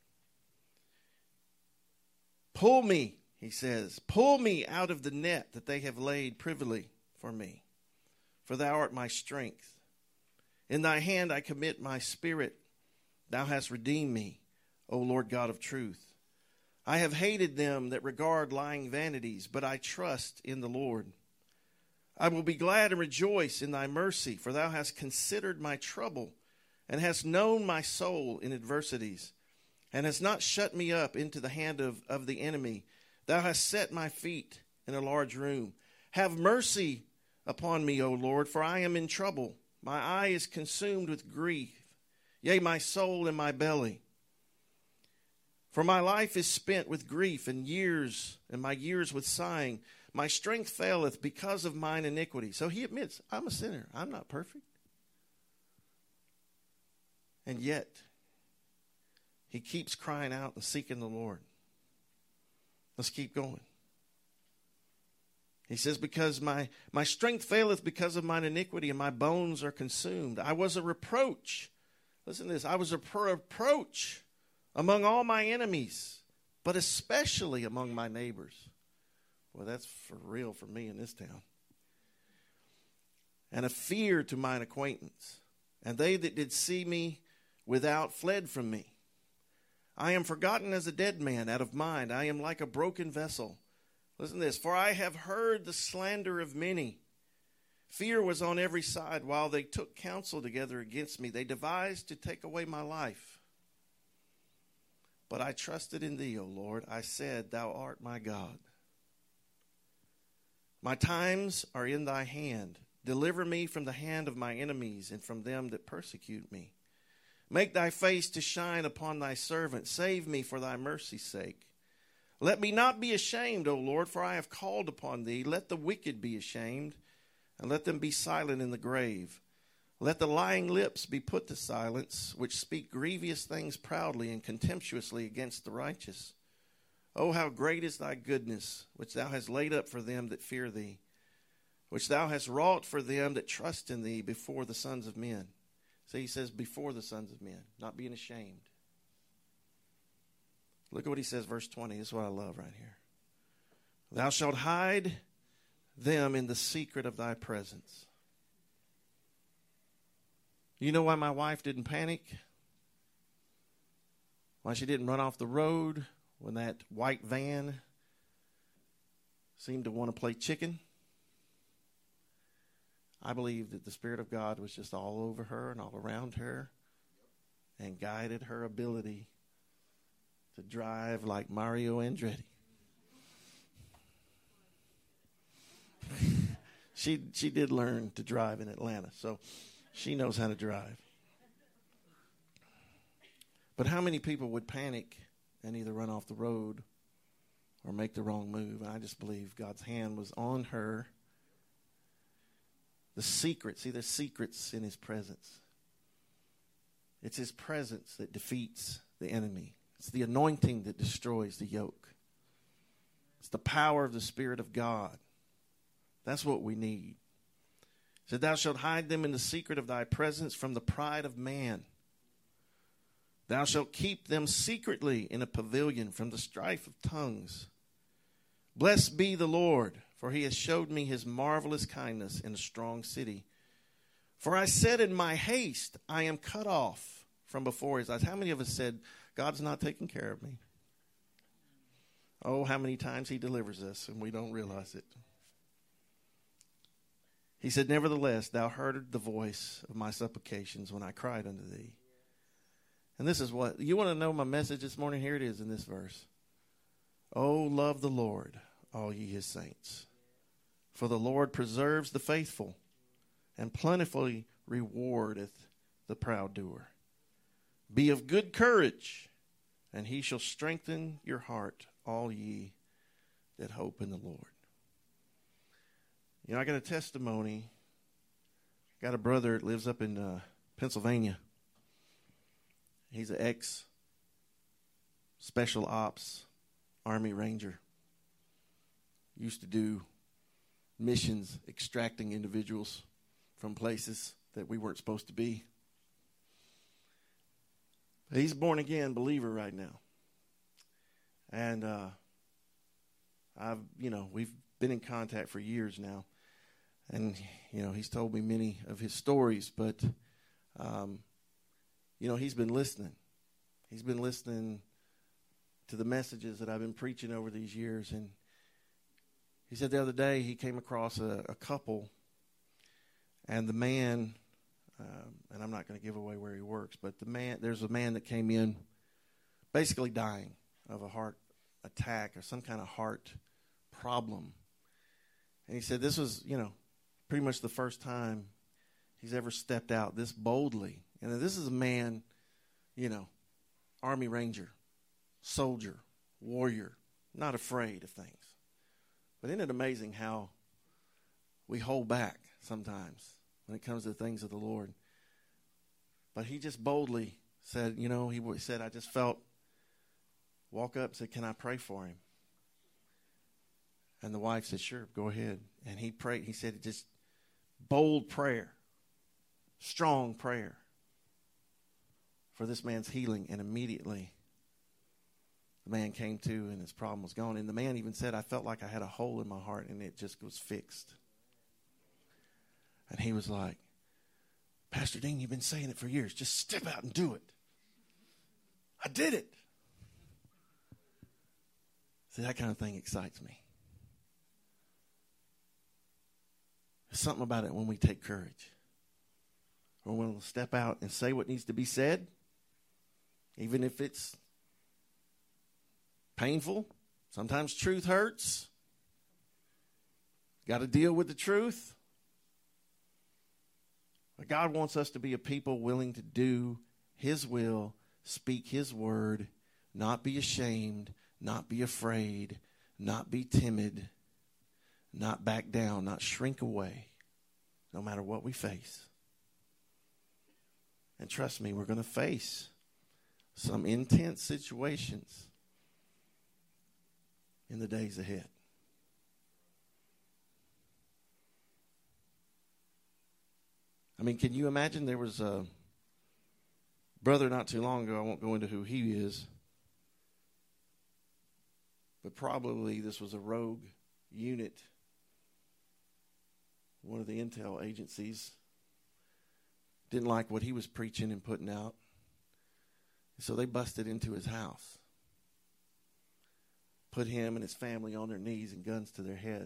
Pull me, he says, pull me out of the net that they have laid privily for me. For thou art my strength. In thy hand I commit my spirit. Thou hast redeemed me, O Lord God of truth. I have hated them that regard lying vanities, but I trust in the Lord. I will be glad and rejoice in thy mercy, for thou hast considered my trouble, and hast known my soul in adversities, and hast not shut me up into the hand of the enemy. Thou hast set my feet in a large room. Have mercy upon me, O Lord, for I am in trouble. My eye is consumed with grief, yea, my soul in my belly. For my life is spent with grief, and my years with sighing. My strength faileth because of mine iniquity. So he admits, I'm a sinner. I'm not perfect. And yet, he keeps crying out and seeking the Lord. Let's keep going. He says, because my strength faileth because of mine iniquity, and my bones are consumed. I was a reproach. Listen to this. I was a reproach among all my enemies, but especially among my neighbors. Well, that's for real for me in this town. And a fear to mine acquaintance. And they that did see me without fled from me. I am forgotten as a dead man out of mind. I am like a broken vessel. Listen to this. For I have heard the slander of many. Fear was on every side while they took counsel together against me. They devised to take away my life. But I trusted in thee, O Lord. I said, thou art my God. My times are in thy hand. Deliver me from the hand of my enemies and from them that persecute me. Make thy face to shine upon thy servant. Save me for thy mercy's sake. Let me not be ashamed, O Lord, for I have called upon thee. Let the wicked be ashamed, and let them be silent in the grave. Let the lying lips be put to silence, which speak grievous things proudly and contemptuously against the righteous. Oh, how great is thy goodness, which thou hast laid up for them that fear thee, which thou hast wrought for them that trust in thee before the sons of men. See, he says before the sons of men, not being ashamed. Look at what he says, verse 20. This is what I love right here. Thou shalt hide them in the secret of thy presence. You know why my wife didn't panic? Why she didn't run off the road when that white van seemed to want to play chicken? I believe that the Spirit of God was just all over her and all around her and guided her ability to drive like Mario Andretti. She did learn to drive in Atlanta, so she knows how to drive. But how many people would panic and either run off the road or make the wrong move? And I just believe God's hand was on her. The secret, see, there's secrets in his presence. It's his presence that defeats the enemy. It's the anointing that destroys the yoke. It's the power of the Spirit of God. That's what we need. He said, thou shalt hide them in the secret of thy presence from the pride of man. Thou shalt keep them secretly in a pavilion from the strife of tongues. Blessed be the Lord, for he has showed me his marvelous kindness in a strong city. For I said in my haste, I am cut off from before his eyes. How many of us said, God's not taking care of me? Oh, how many times he delivers us and we don't realize it. He said, nevertheless, thou heardest the voice of my supplications when I cried unto thee. And this is what, you want to know my message this morning? Here it is in this verse. Oh, love the Lord, all ye his saints. For the Lord preserves the faithful and plentifully rewardeth the proud doer. Be of good courage, and he shall strengthen your heart, all ye that hope in the Lord. You know, I got a testimony. I got a brother that lives up in Pennsylvania. He's an ex-special ops Army Ranger. Used to do missions extracting individuals from places that we weren't supposed to be. But he's a born-again believer right now. And we've been in contact for years now. And, he's told me many of his stories, but, he's been listening. He's been listening to the messages that I've been preaching over these years. And he said the other day he came across a couple, and the man, and I'm not going to give away where he works, but there's a man that came in basically dying of a heart attack or some kind of heart problem. And he said this was, pretty much the first time he's ever stepped out this boldly. And this is a man, Army Ranger, soldier, warrior, not afraid of things. But isn't it amazing how we hold back sometimes when it comes to the things of the Lord? But he just boldly said, he said, I just felt, walk up and said, can I pray for him? And the wife said, sure, go ahead. And he prayed. He said, just bold prayer, strong prayer for this man's healing. And immediately the man came to and his problem was gone. And the man even said, I felt like I had a hole in my heart and it just was fixed. And he was like, Pastor Dean, you've been saying it for years. Just step out and do it. I did it. See, that kind of thing excites me. There's something about it when we take courage. Or when we'll step out and say what needs to be said, even if it's painful. Sometimes truth hurts. Got to deal with the truth. But God wants us to be a people willing to do his will, speak his word, not be ashamed, not be afraid, not be timid, not back down, not shrink away, no matter what we face. And trust me, we're going to face some intense situations in the days ahead. I mean, can you imagine? There was a brother not too long ago, I won't go into who he is, but probably this was a rogue unit, one of the intel agencies, didn't like what he was preaching and putting out. So they busted into his house, put him and his family on their knees and guns to their head.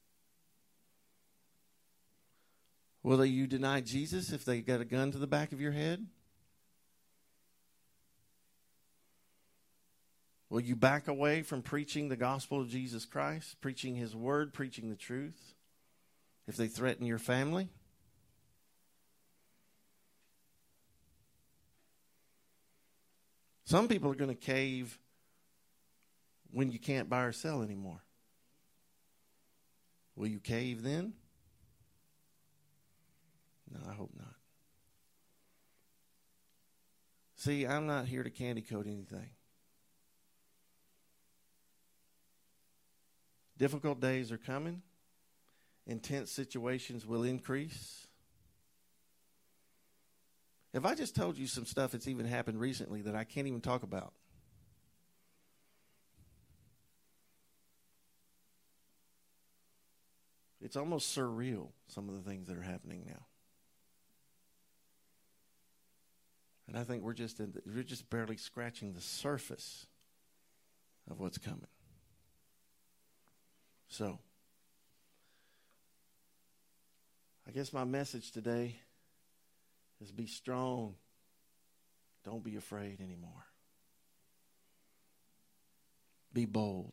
Will you deny Jesus if they got a gun to the back of your head? Will you back away from preaching the gospel of Jesus Christ, preaching his word, preaching the truth? if they threaten your family? Some people are going to cave when you can't buy or sell anymore. Will you cave then? No, I hope not. See, I'm not here to candy coat anything. Difficult days are coming. Intense situations will increase. If I just told you some stuff that's even happened recently that I can't even talk about, it's almost surreal, some of the things that are happening now. And I think we're just barely scratching the surface of what's coming. So, I guess my message today is be strong. Don't be afraid anymore. Be bold.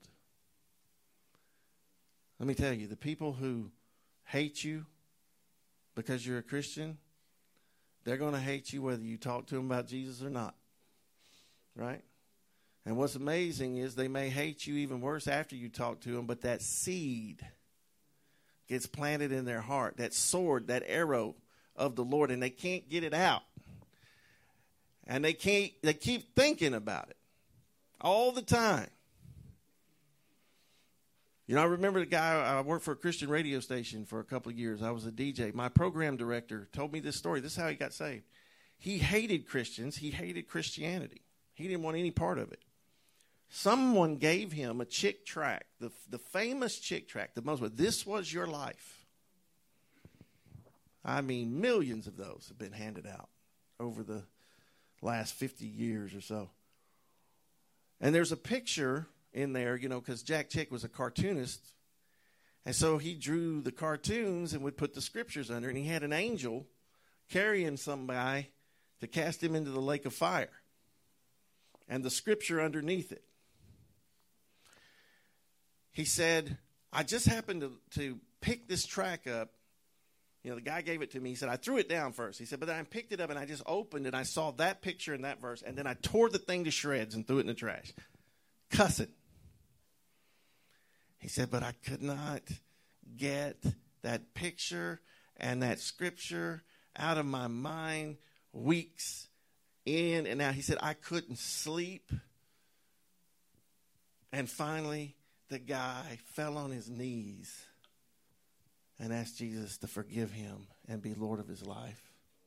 Let me tell you, the people who hate you because you're a Christian, they're going to hate you whether you talk to them about Jesus or not. Right? And what's amazing is they may hate you even worse after you talk to them, but that seed gets planted in their heart, that sword, that arrow of the Lord, and they can't get it out. And they keep thinking about it all the time. You know, I remember the guy, I worked for a Christian radio station for a couple of years. I was a DJ. My program director told me this story. This is how he got saved. He hated Christians. He hated Christianity. He didn't want any part of it. Someone gave him a Chick tract, the famous Chick tract, the most, This Was Your Life. I mean, millions of those have been handed out over the last 50 years or so. And there's a picture in there, you know, because Jack Chick was a cartoonist. And so he drew the cartoons and would put the scriptures under. And he had an angel carrying some guy to cast him into the lake of fire. And the scripture underneath it. He said, I just happened to pick this track up. You know, the guy gave it to me. He said, I threw it down first. He said, but then I picked it up and I just opened and I saw that picture and that verse. And then I tore the thing to shreds and threw it in the trash. Cussing. He said, but I could not get that picture and that scripture out of my mind weeks in and out. He said, I couldn't sleep. And finally, the guy fell on his knees and asked Jesus to forgive him and be Lord of his life.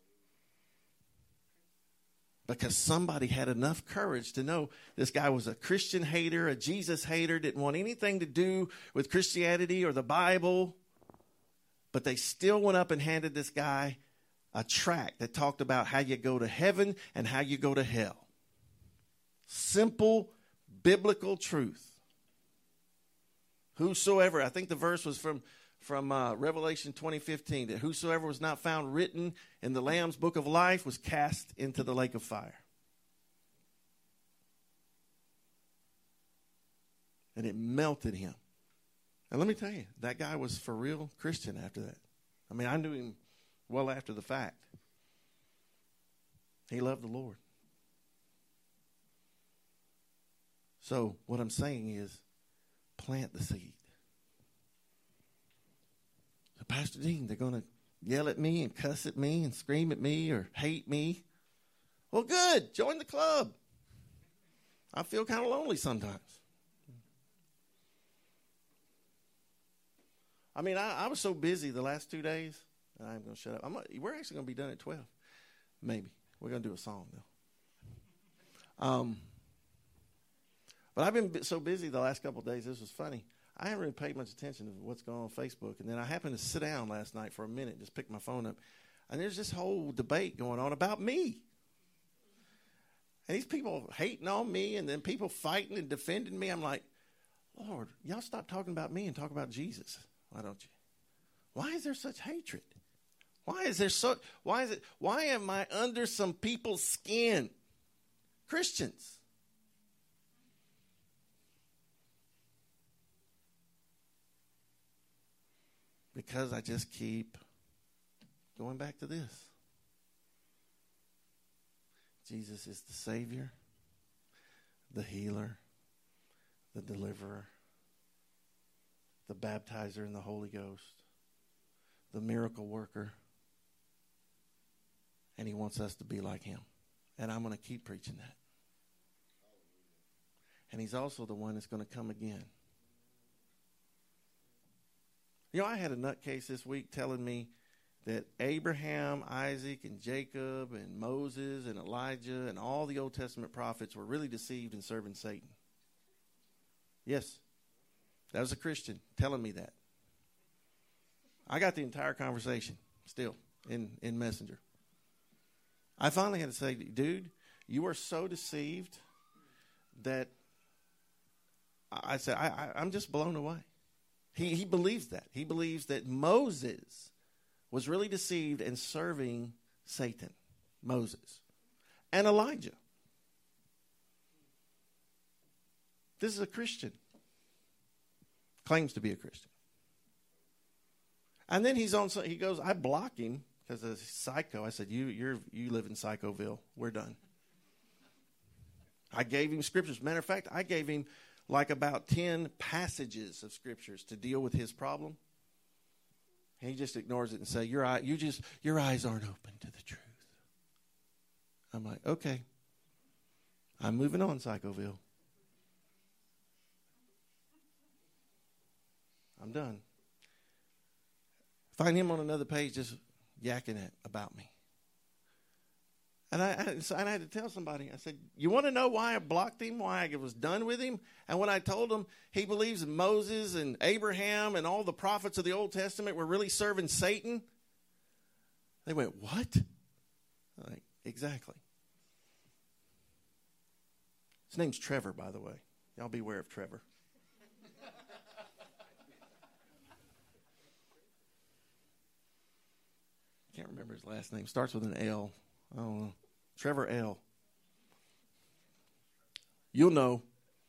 Because somebody had enough courage to know this guy was a Christian hater, a Jesus hater, didn't want anything to do with Christianity or the Bible. But they still went up and handed this guy a tract that talked about how you go to heaven and how you go to hell. Simple biblical truth. Whosoever, I think the verse was from Revelation 20:15, that whosoever was not found written in the Lamb's book of life was cast into the lake of fire. And it melted him. And let me tell you, that guy was for real Christian after that. I mean, I knew him well after the fact. He loved the Lord. So what I'm saying is, plant the seed. So Pastor Dean, they're going to yell at me and cuss at me and scream at me or hate me. Well, good. Join the club. I feel kind of lonely sometimes. I mean, I was so busy the last 2 days. I'm going to shut up. We're actually going to be done at 12. Maybe. We're going to do a song, though. But I've been so busy the last couple of days. This was funny. I haven't really paid much attention to what's going on Facebook. And then I happened to sit down last night for a minute, just pick my phone up. And there's this whole debate going on about me. And these people hating on me and then people fighting and defending me. I'm like, Lord, y'all stop talking about me and talk about Jesus. Why don't you? Why is there such hatred? Why am I under some people's skin? Christians. Because I just keep going back to this. Jesus is the Savior, the healer, the deliverer, the baptizer in the Holy Ghost, the miracle worker. And he wants us to be like him. And I'm going to keep preaching that. And he's also the one that's going to come again. You know, I had a nutcase this week telling me that Abraham, Isaac, and Jacob, and Moses, and Elijah, and all the Old Testament prophets were really deceived in serving Satan. Yes, that was a Christian telling me that. I got the entire conversation still in Messenger. I finally had to say, dude, you are so deceived that I said, I'm just blown away. He believes that. He believes that Moses was really deceived and serving Satan. Moses. And Elijah. This is a Christian. Claims to be a Christian. And then he goes, I blocked him because of psycho. I said, you live in Psychoville. We're done. I gave him scriptures. Matter of fact, I gave him like about 10 passages of scriptures to deal with his problem. And he just ignores it and say, your eyes aren't open to the truth. I'm like, okay. I'm moving on, Psychoville. I'm done. Find him on another page just yakking about me. And I had to tell somebody, I said, you want to know why I blocked him, why I was done with him? And when I told him he believes in Moses and Abraham and all the prophets of the Old Testament were really serving Satan, they went, what? I'm like, exactly. His name's Trevor, by the way. Y'all beware of Trevor. Can't remember his last name. Starts with an L. I don't know. Trevor L. You'll know.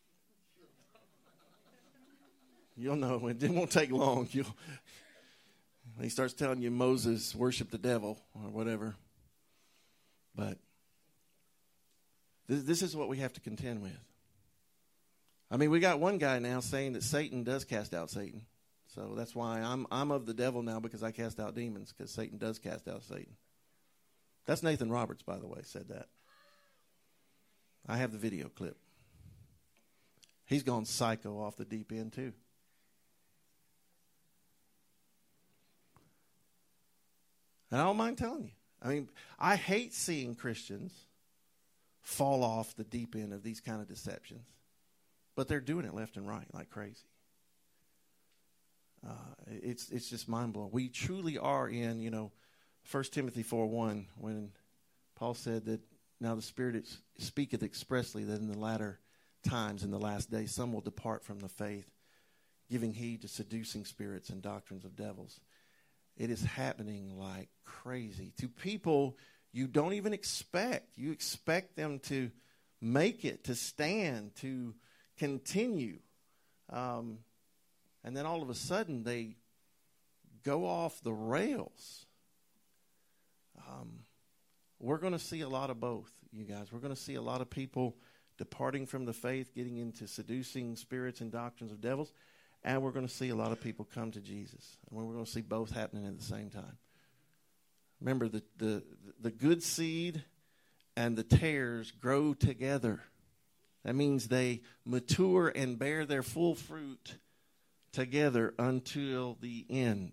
You'll know. It won't take long. He starts telling you Moses worshiped the devil or whatever. But this is what we have to contend with. I mean, we got one guy now saying that Satan does cast out Satan. So that's why I'm of the devil now, because I cast out demons, because Satan does cast out Satan. That's Nathan Roberts, by the way, said that. I have the video clip. He's gone psycho off the deep end, too. And I don't mind telling you. I mean, I hate seeing Christians fall off the deep end of these kind of deceptions. But they're doing it left and right like crazy. It's just mind-blowing. We truly are in, 1 Timothy 4:1, when Paul said that now the Spirit speaketh expressly that in the latter times, in the last days, some will depart from the faith, giving heed to seducing spirits and doctrines of devils. It is happening like crazy to people you don't even expect. You expect them to make it, to stand, to continue. And then all of a sudden they go off the rails. We're going to see a lot of both, you guys. We're going to see a lot of people departing from the faith, getting into seducing spirits and doctrines of devils. And we're going to see a lot of people come to Jesus. And we're going to see both happening at the same time. Remember, the good seed and the tares grow together. That means they mature and bear their full fruit together until the end.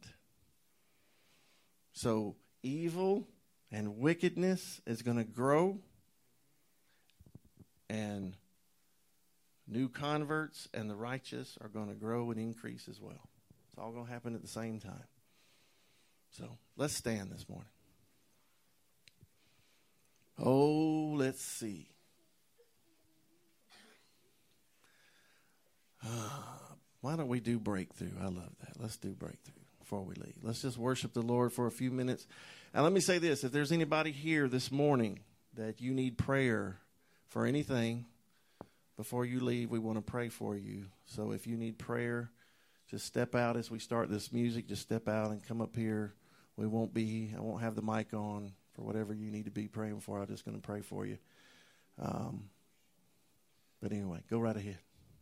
So evil and wickedness is going to grow, and new converts and the righteous are going to grow and increase as well. It's all going to happen at the same time. So let's stand this morning. Oh, let's see. Why don't we do breakthrough? I love that. Let's do breakthrough before we leave. Let's just worship the Lord for a few minutes. And let me say this. If there's anybody here this morning that you need prayer for anything, before you leave, we want to pray for you. So if you need prayer just step out as we start this music. Just step out and come up here. I won't have the mic on for whatever you need to be praying for. I'm just going to pray for you. But anyway, go right ahead.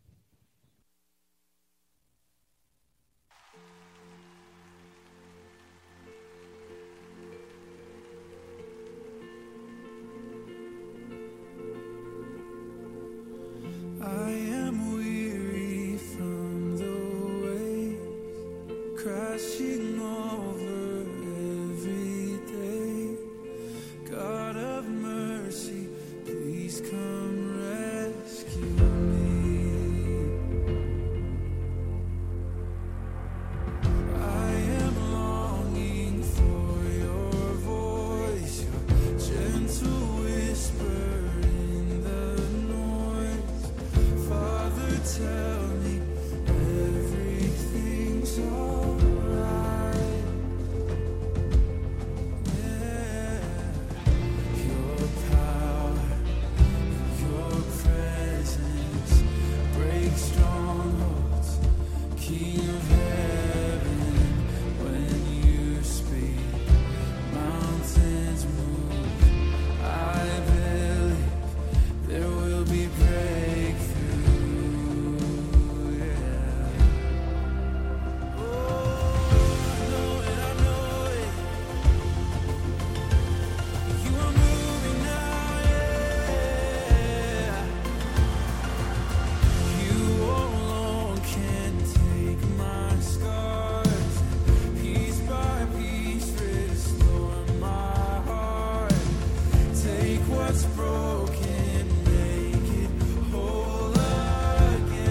I am weary from the waves crashing over every day. God of mercy, please come rescue me. I am longing for your voice, your gentle whisper in the noise. Father, tell me everything's alright. Yeah. Your power, your presence breaks strongholds. King of heaven, when you speak, mountains move. I believe there will be breakthrough. What's broken, make it whole again.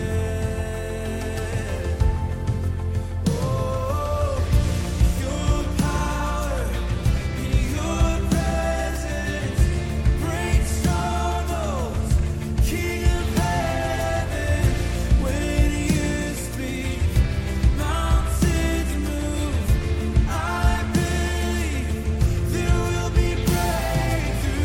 Oh, your power, your presence breaks strongholds. King of heaven, when you speak, mountains move. I believe there will be breakthrough.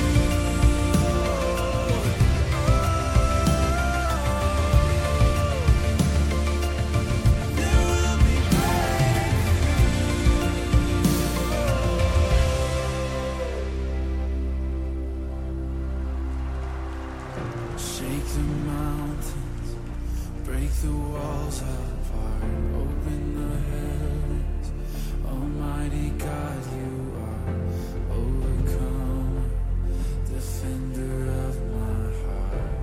Shake the mountains, break the walls apart, open the heavens. Almighty God, you are overcomer, defender of my heart.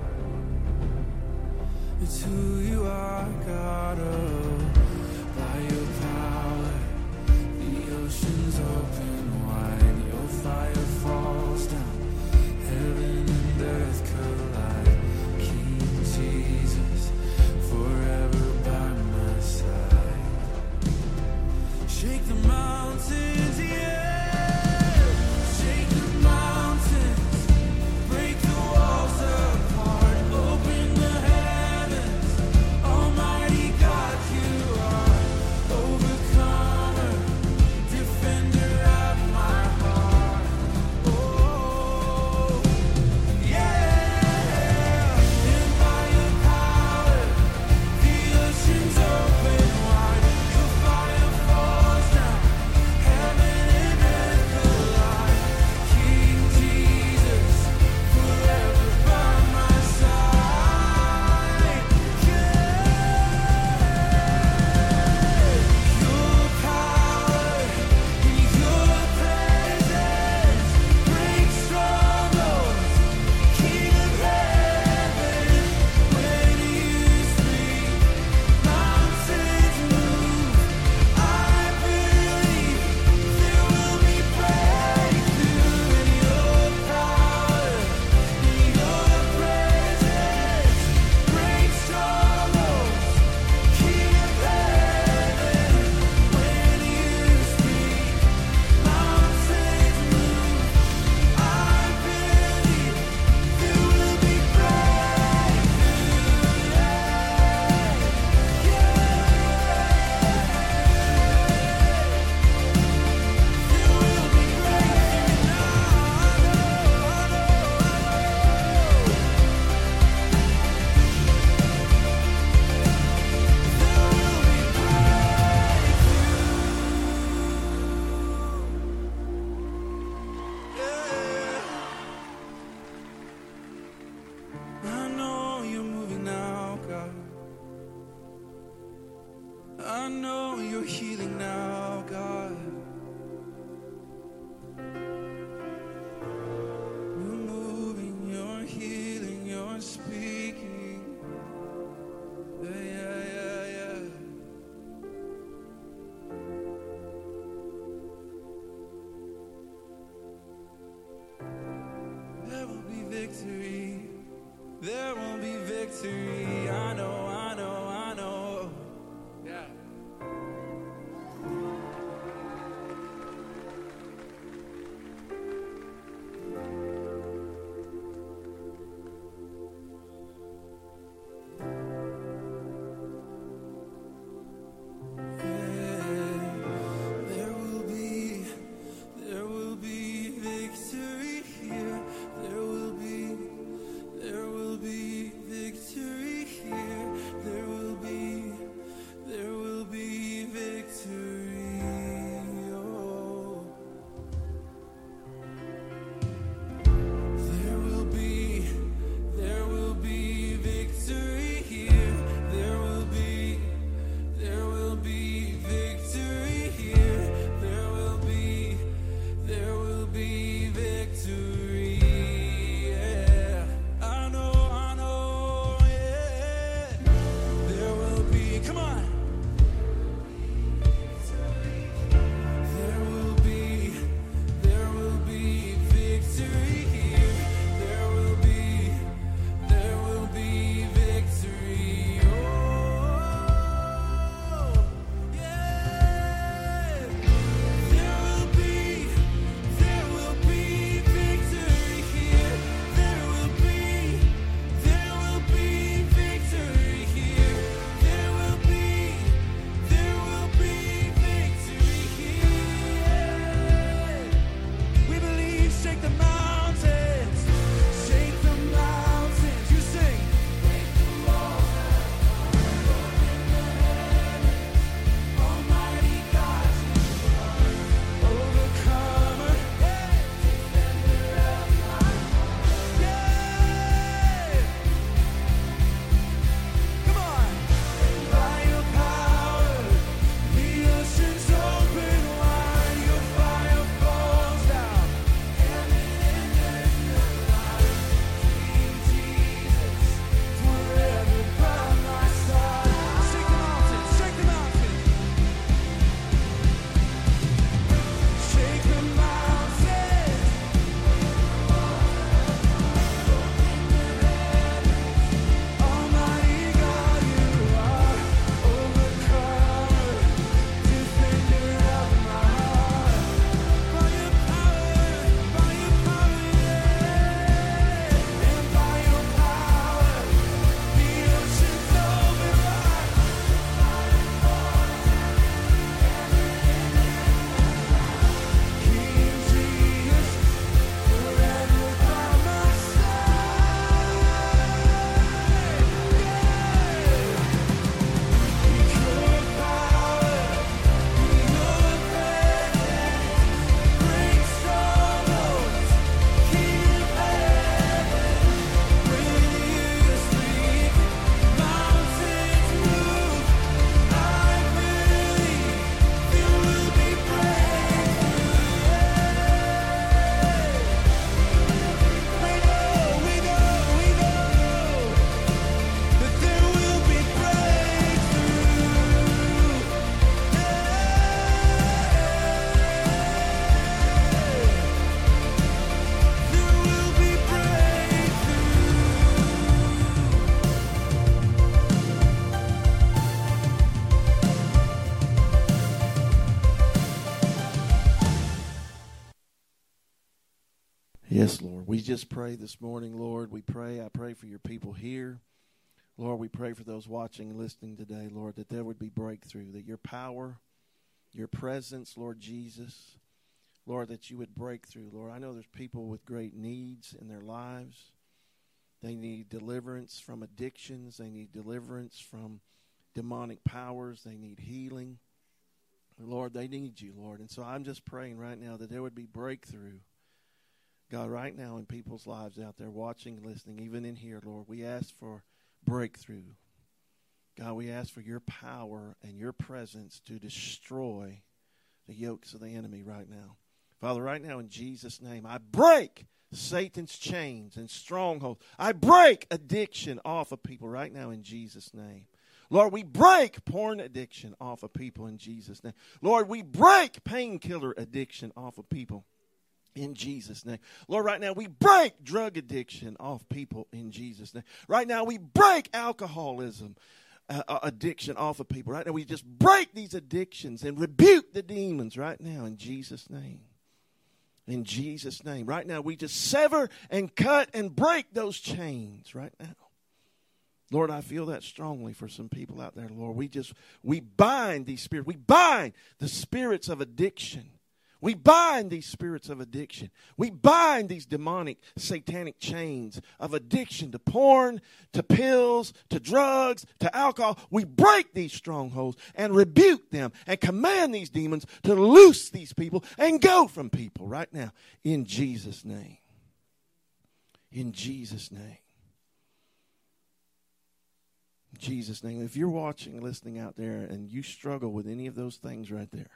It's who you are, God. Oh, by your power, the oceans open wide. Your fire falls down, heaven and earth collide. King Jesus, forever by my side. Shake the mountains, yeah. Shake the mountains, break the walls apart, open the heavens. on speaking. Yeah. There will be victory. There will be victory. I know. Yeah. There will be victory here. There will be victory here. There will be victory. Oh. There will be victory here. There will be victory here. There will be victory. Yeah. I know, yeah. There will be, come on. There will be victory here. There will be victory. Oh, yeah. There will be victory here. There will be victory here. There will be victory here. We believe, shake the mountains. Shake the mountains. You sing. Almighty God, overcomer. Yeah. Come on. By your power, the oceans open wide. Your fire falls down. King Jesus, forever by my side. Shake the mountains. Shake the mountains. Shake the mountains. Almighty God, you are overcomer, defender of my heart. By your power, yeah. And by your power, the oceans open wide. King Jesus, forever by my side. Your power, your presence, break strongholds. King of heaven, when you speak, mountains move. I believe there will be breakthrough. We know that there will be breakthrough. There will be Yes, Lord. We just pray this morning, Lord. I pray for your people here. Lord, we pray for those watching and listening today, Lord, that there would be breakthrough, that your power, your presence, Lord Jesus, Lord, that you would break through. Lord, I know there's people with great needs in their lives. They need deliverance from addictions. They need deliverance from demonic powers. They need healing. Lord, they need you, Lord. And so I'm just praying right now that there would be breakthrough. God, right now in people's lives out there watching, listening, even in here, Lord, we ask for breakthrough. God, we ask for your power and your presence to destroy the yokes of the enemy right now. Father, right now in Jesus' name, I break Satan's chains and strongholds. I break addiction off of people right now in Jesus' name. Lord, we break porn addiction off of people in Jesus' name. Lord, we break painkiller addiction off of people in Jesus' name. Lord, right now we break drug addiction off people in Jesus' name. Right now we break alcoholism addiction off of people. Right now we just break these addictions and rebuke the demons right now in Jesus' name. In Jesus' name. Right now we just sever and cut and break those chains right now. Lord, I feel that strongly for some people out there, Lord. We bind these spirits. We bind the spirits of addiction. We bind these spirits of addiction. We bind these demonic, satanic chains of addiction to porn, to pills, to drugs, to alcohol. We break these strongholds and rebuke them and command these demons to loose these people and go from people right now in Jesus' name. In Jesus' name. In Jesus' name. If you're watching, listening out there, and you struggle with any of those things right there,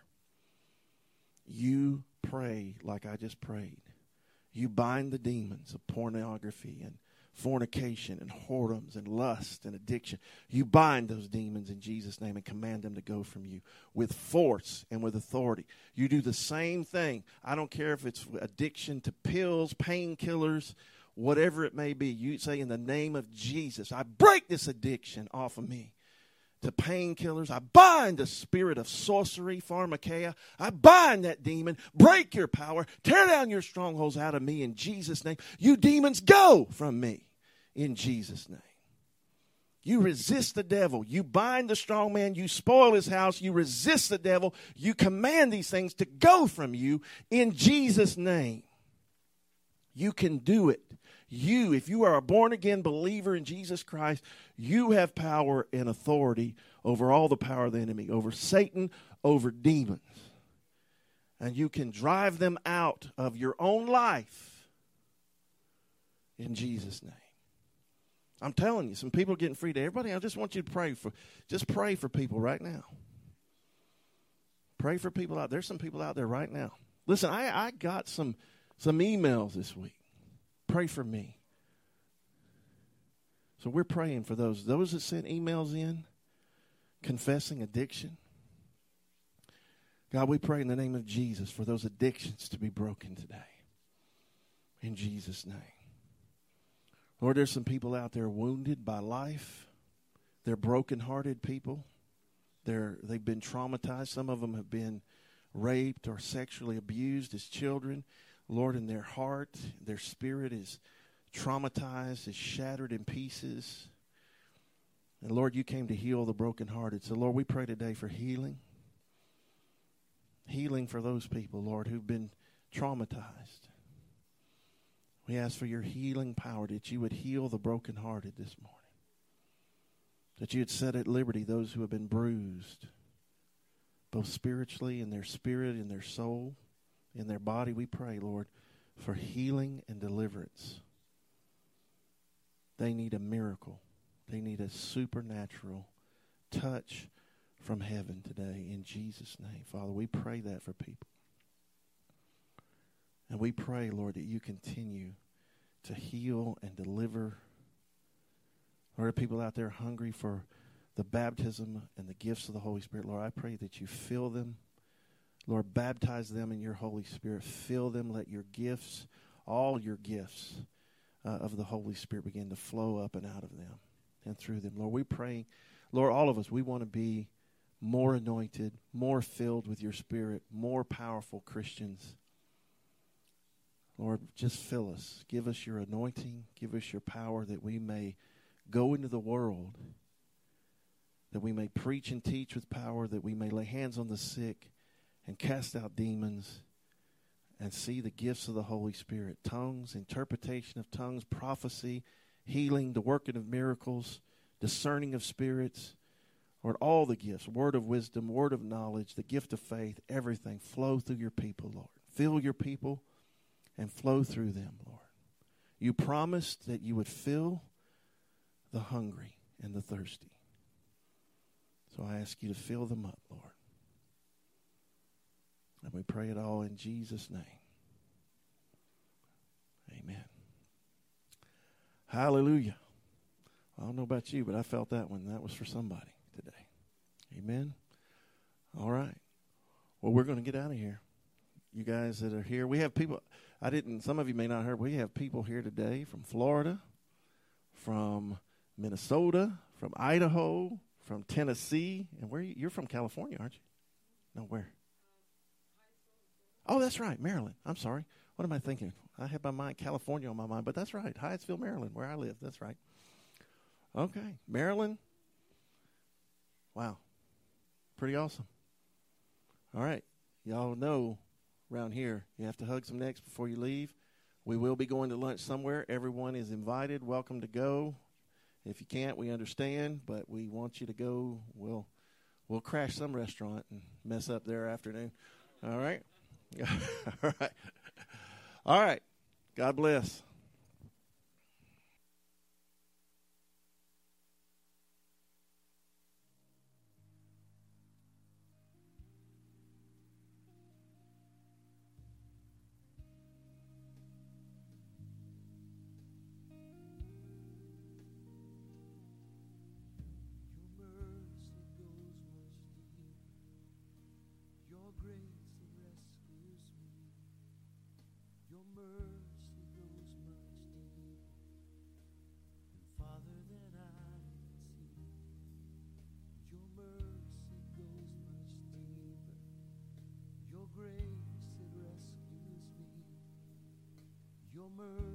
you pray like I just prayed. You bind the demons of pornography and fornication and whoredoms and lust and addiction. You bind those demons in Jesus' name and command them to go from you with force and with authority. You do the same thing. I don't care if it's addiction to pills, painkillers, whatever it may be. You say, in the name of Jesus, I break this addiction off of me. To painkillers. I bind the spirit of sorcery, pharmakeia. I bind that demon. Break your power. Tear down your strongholds out of me in Jesus' name. You demons, go from me in Jesus' name. You resist the devil. You bind the strong man. You spoil his house. You resist the devil. You command these things to go from you in Jesus' name. You can do it. You, if you are a born-again believer in Jesus Christ, you have power and authority over all the power of the enemy, over Satan, over demons. And you can drive them out of your own life in Jesus' name. I'm telling you, some people are getting free today. Everybody, I just want you to pray for people right now. Pray for people out there. There's some people out there right now. Listen, I got some emails this week. Pray for me. So we're praying for those that sent emails in, confessing addiction. God, we pray in the name of Jesus for those addictions to be broken today. In Jesus' name. Lord, there's some people out there wounded by life. They're brokenhearted people. They've been traumatized. Some of them have been raped or sexually abused as children. Lord, in their heart, their spirit is traumatized, is shattered in pieces. And Lord, you came to heal the brokenhearted. So Lord, we pray today for healing. Healing for those people, Lord, who've been traumatized. We ask for your healing power, that you would heal the brokenhearted this morning. That you would set at liberty those who have been bruised, both spiritually, in their spirit, in their soul, in their body. We pray, Lord, for healing and deliverance. They need a miracle. They need a supernatural touch from heaven today in Jesus' name. Father, we pray that for people. And we pray, Lord, that you continue to heal and deliver. Lord, people out there hungry for the baptism and the gifts of the Holy Spirit. Lord, I pray that you fill them. Lord, baptize them in your Holy Spirit. Fill them. Let your gifts, all your gifts of the Holy Spirit begin to flow up and out of them and through them. Lord, we pray, Lord, all of us, we want to be more anointed, more filled with your Spirit, more powerful Christians. Lord, just fill us. Give us your anointing. Give us your power that we may go into the world, that we may preach and teach with power, that we may lay hands on the sick and cast out demons and see the gifts of the Holy Spirit. Tongues, interpretation of tongues, prophecy, healing, the working of miracles, discerning of spirits. Lord, all the gifts, word of wisdom, word of knowledge, the gift of faith, everything flow through your people, Lord. Fill your people and flow through them, Lord. You promised that you would fill the hungry and the thirsty. So I ask you to fill them up, Lord. And we pray it all in Jesus' name. Amen. Hallelujah. I don't know about you, but I felt that one. That was for somebody today. Amen. All right. Well, we're going to get out of here. You guys that are here, we have people, some of you may not have heard, we have people here today from Florida, from Minnesota, from Idaho, from Tennessee, and you're from California, aren't you? No, where? Oh, that's right, Maryland. I'm sorry. What am I thinking? I had my mind, California on my mind, but that's right, Hyattsville, Maryland, where I live. That's right. Okay, Maryland. Wow, pretty awesome. All right, y'all know around here you have to hug some necks before you leave. We will be going to lunch somewhere. Everyone is invited. Welcome to go. If you can't, we understand, but we want you to go. We'll crash some restaurant and mess up their afternoon. All right? All right. All right. God bless. Your mercy goes much deeper. Your grace it rescues me. Your mercy goes much deeper and farther than I can see. Your mercy goes much deeper. Your grace it rescues me. Your mercy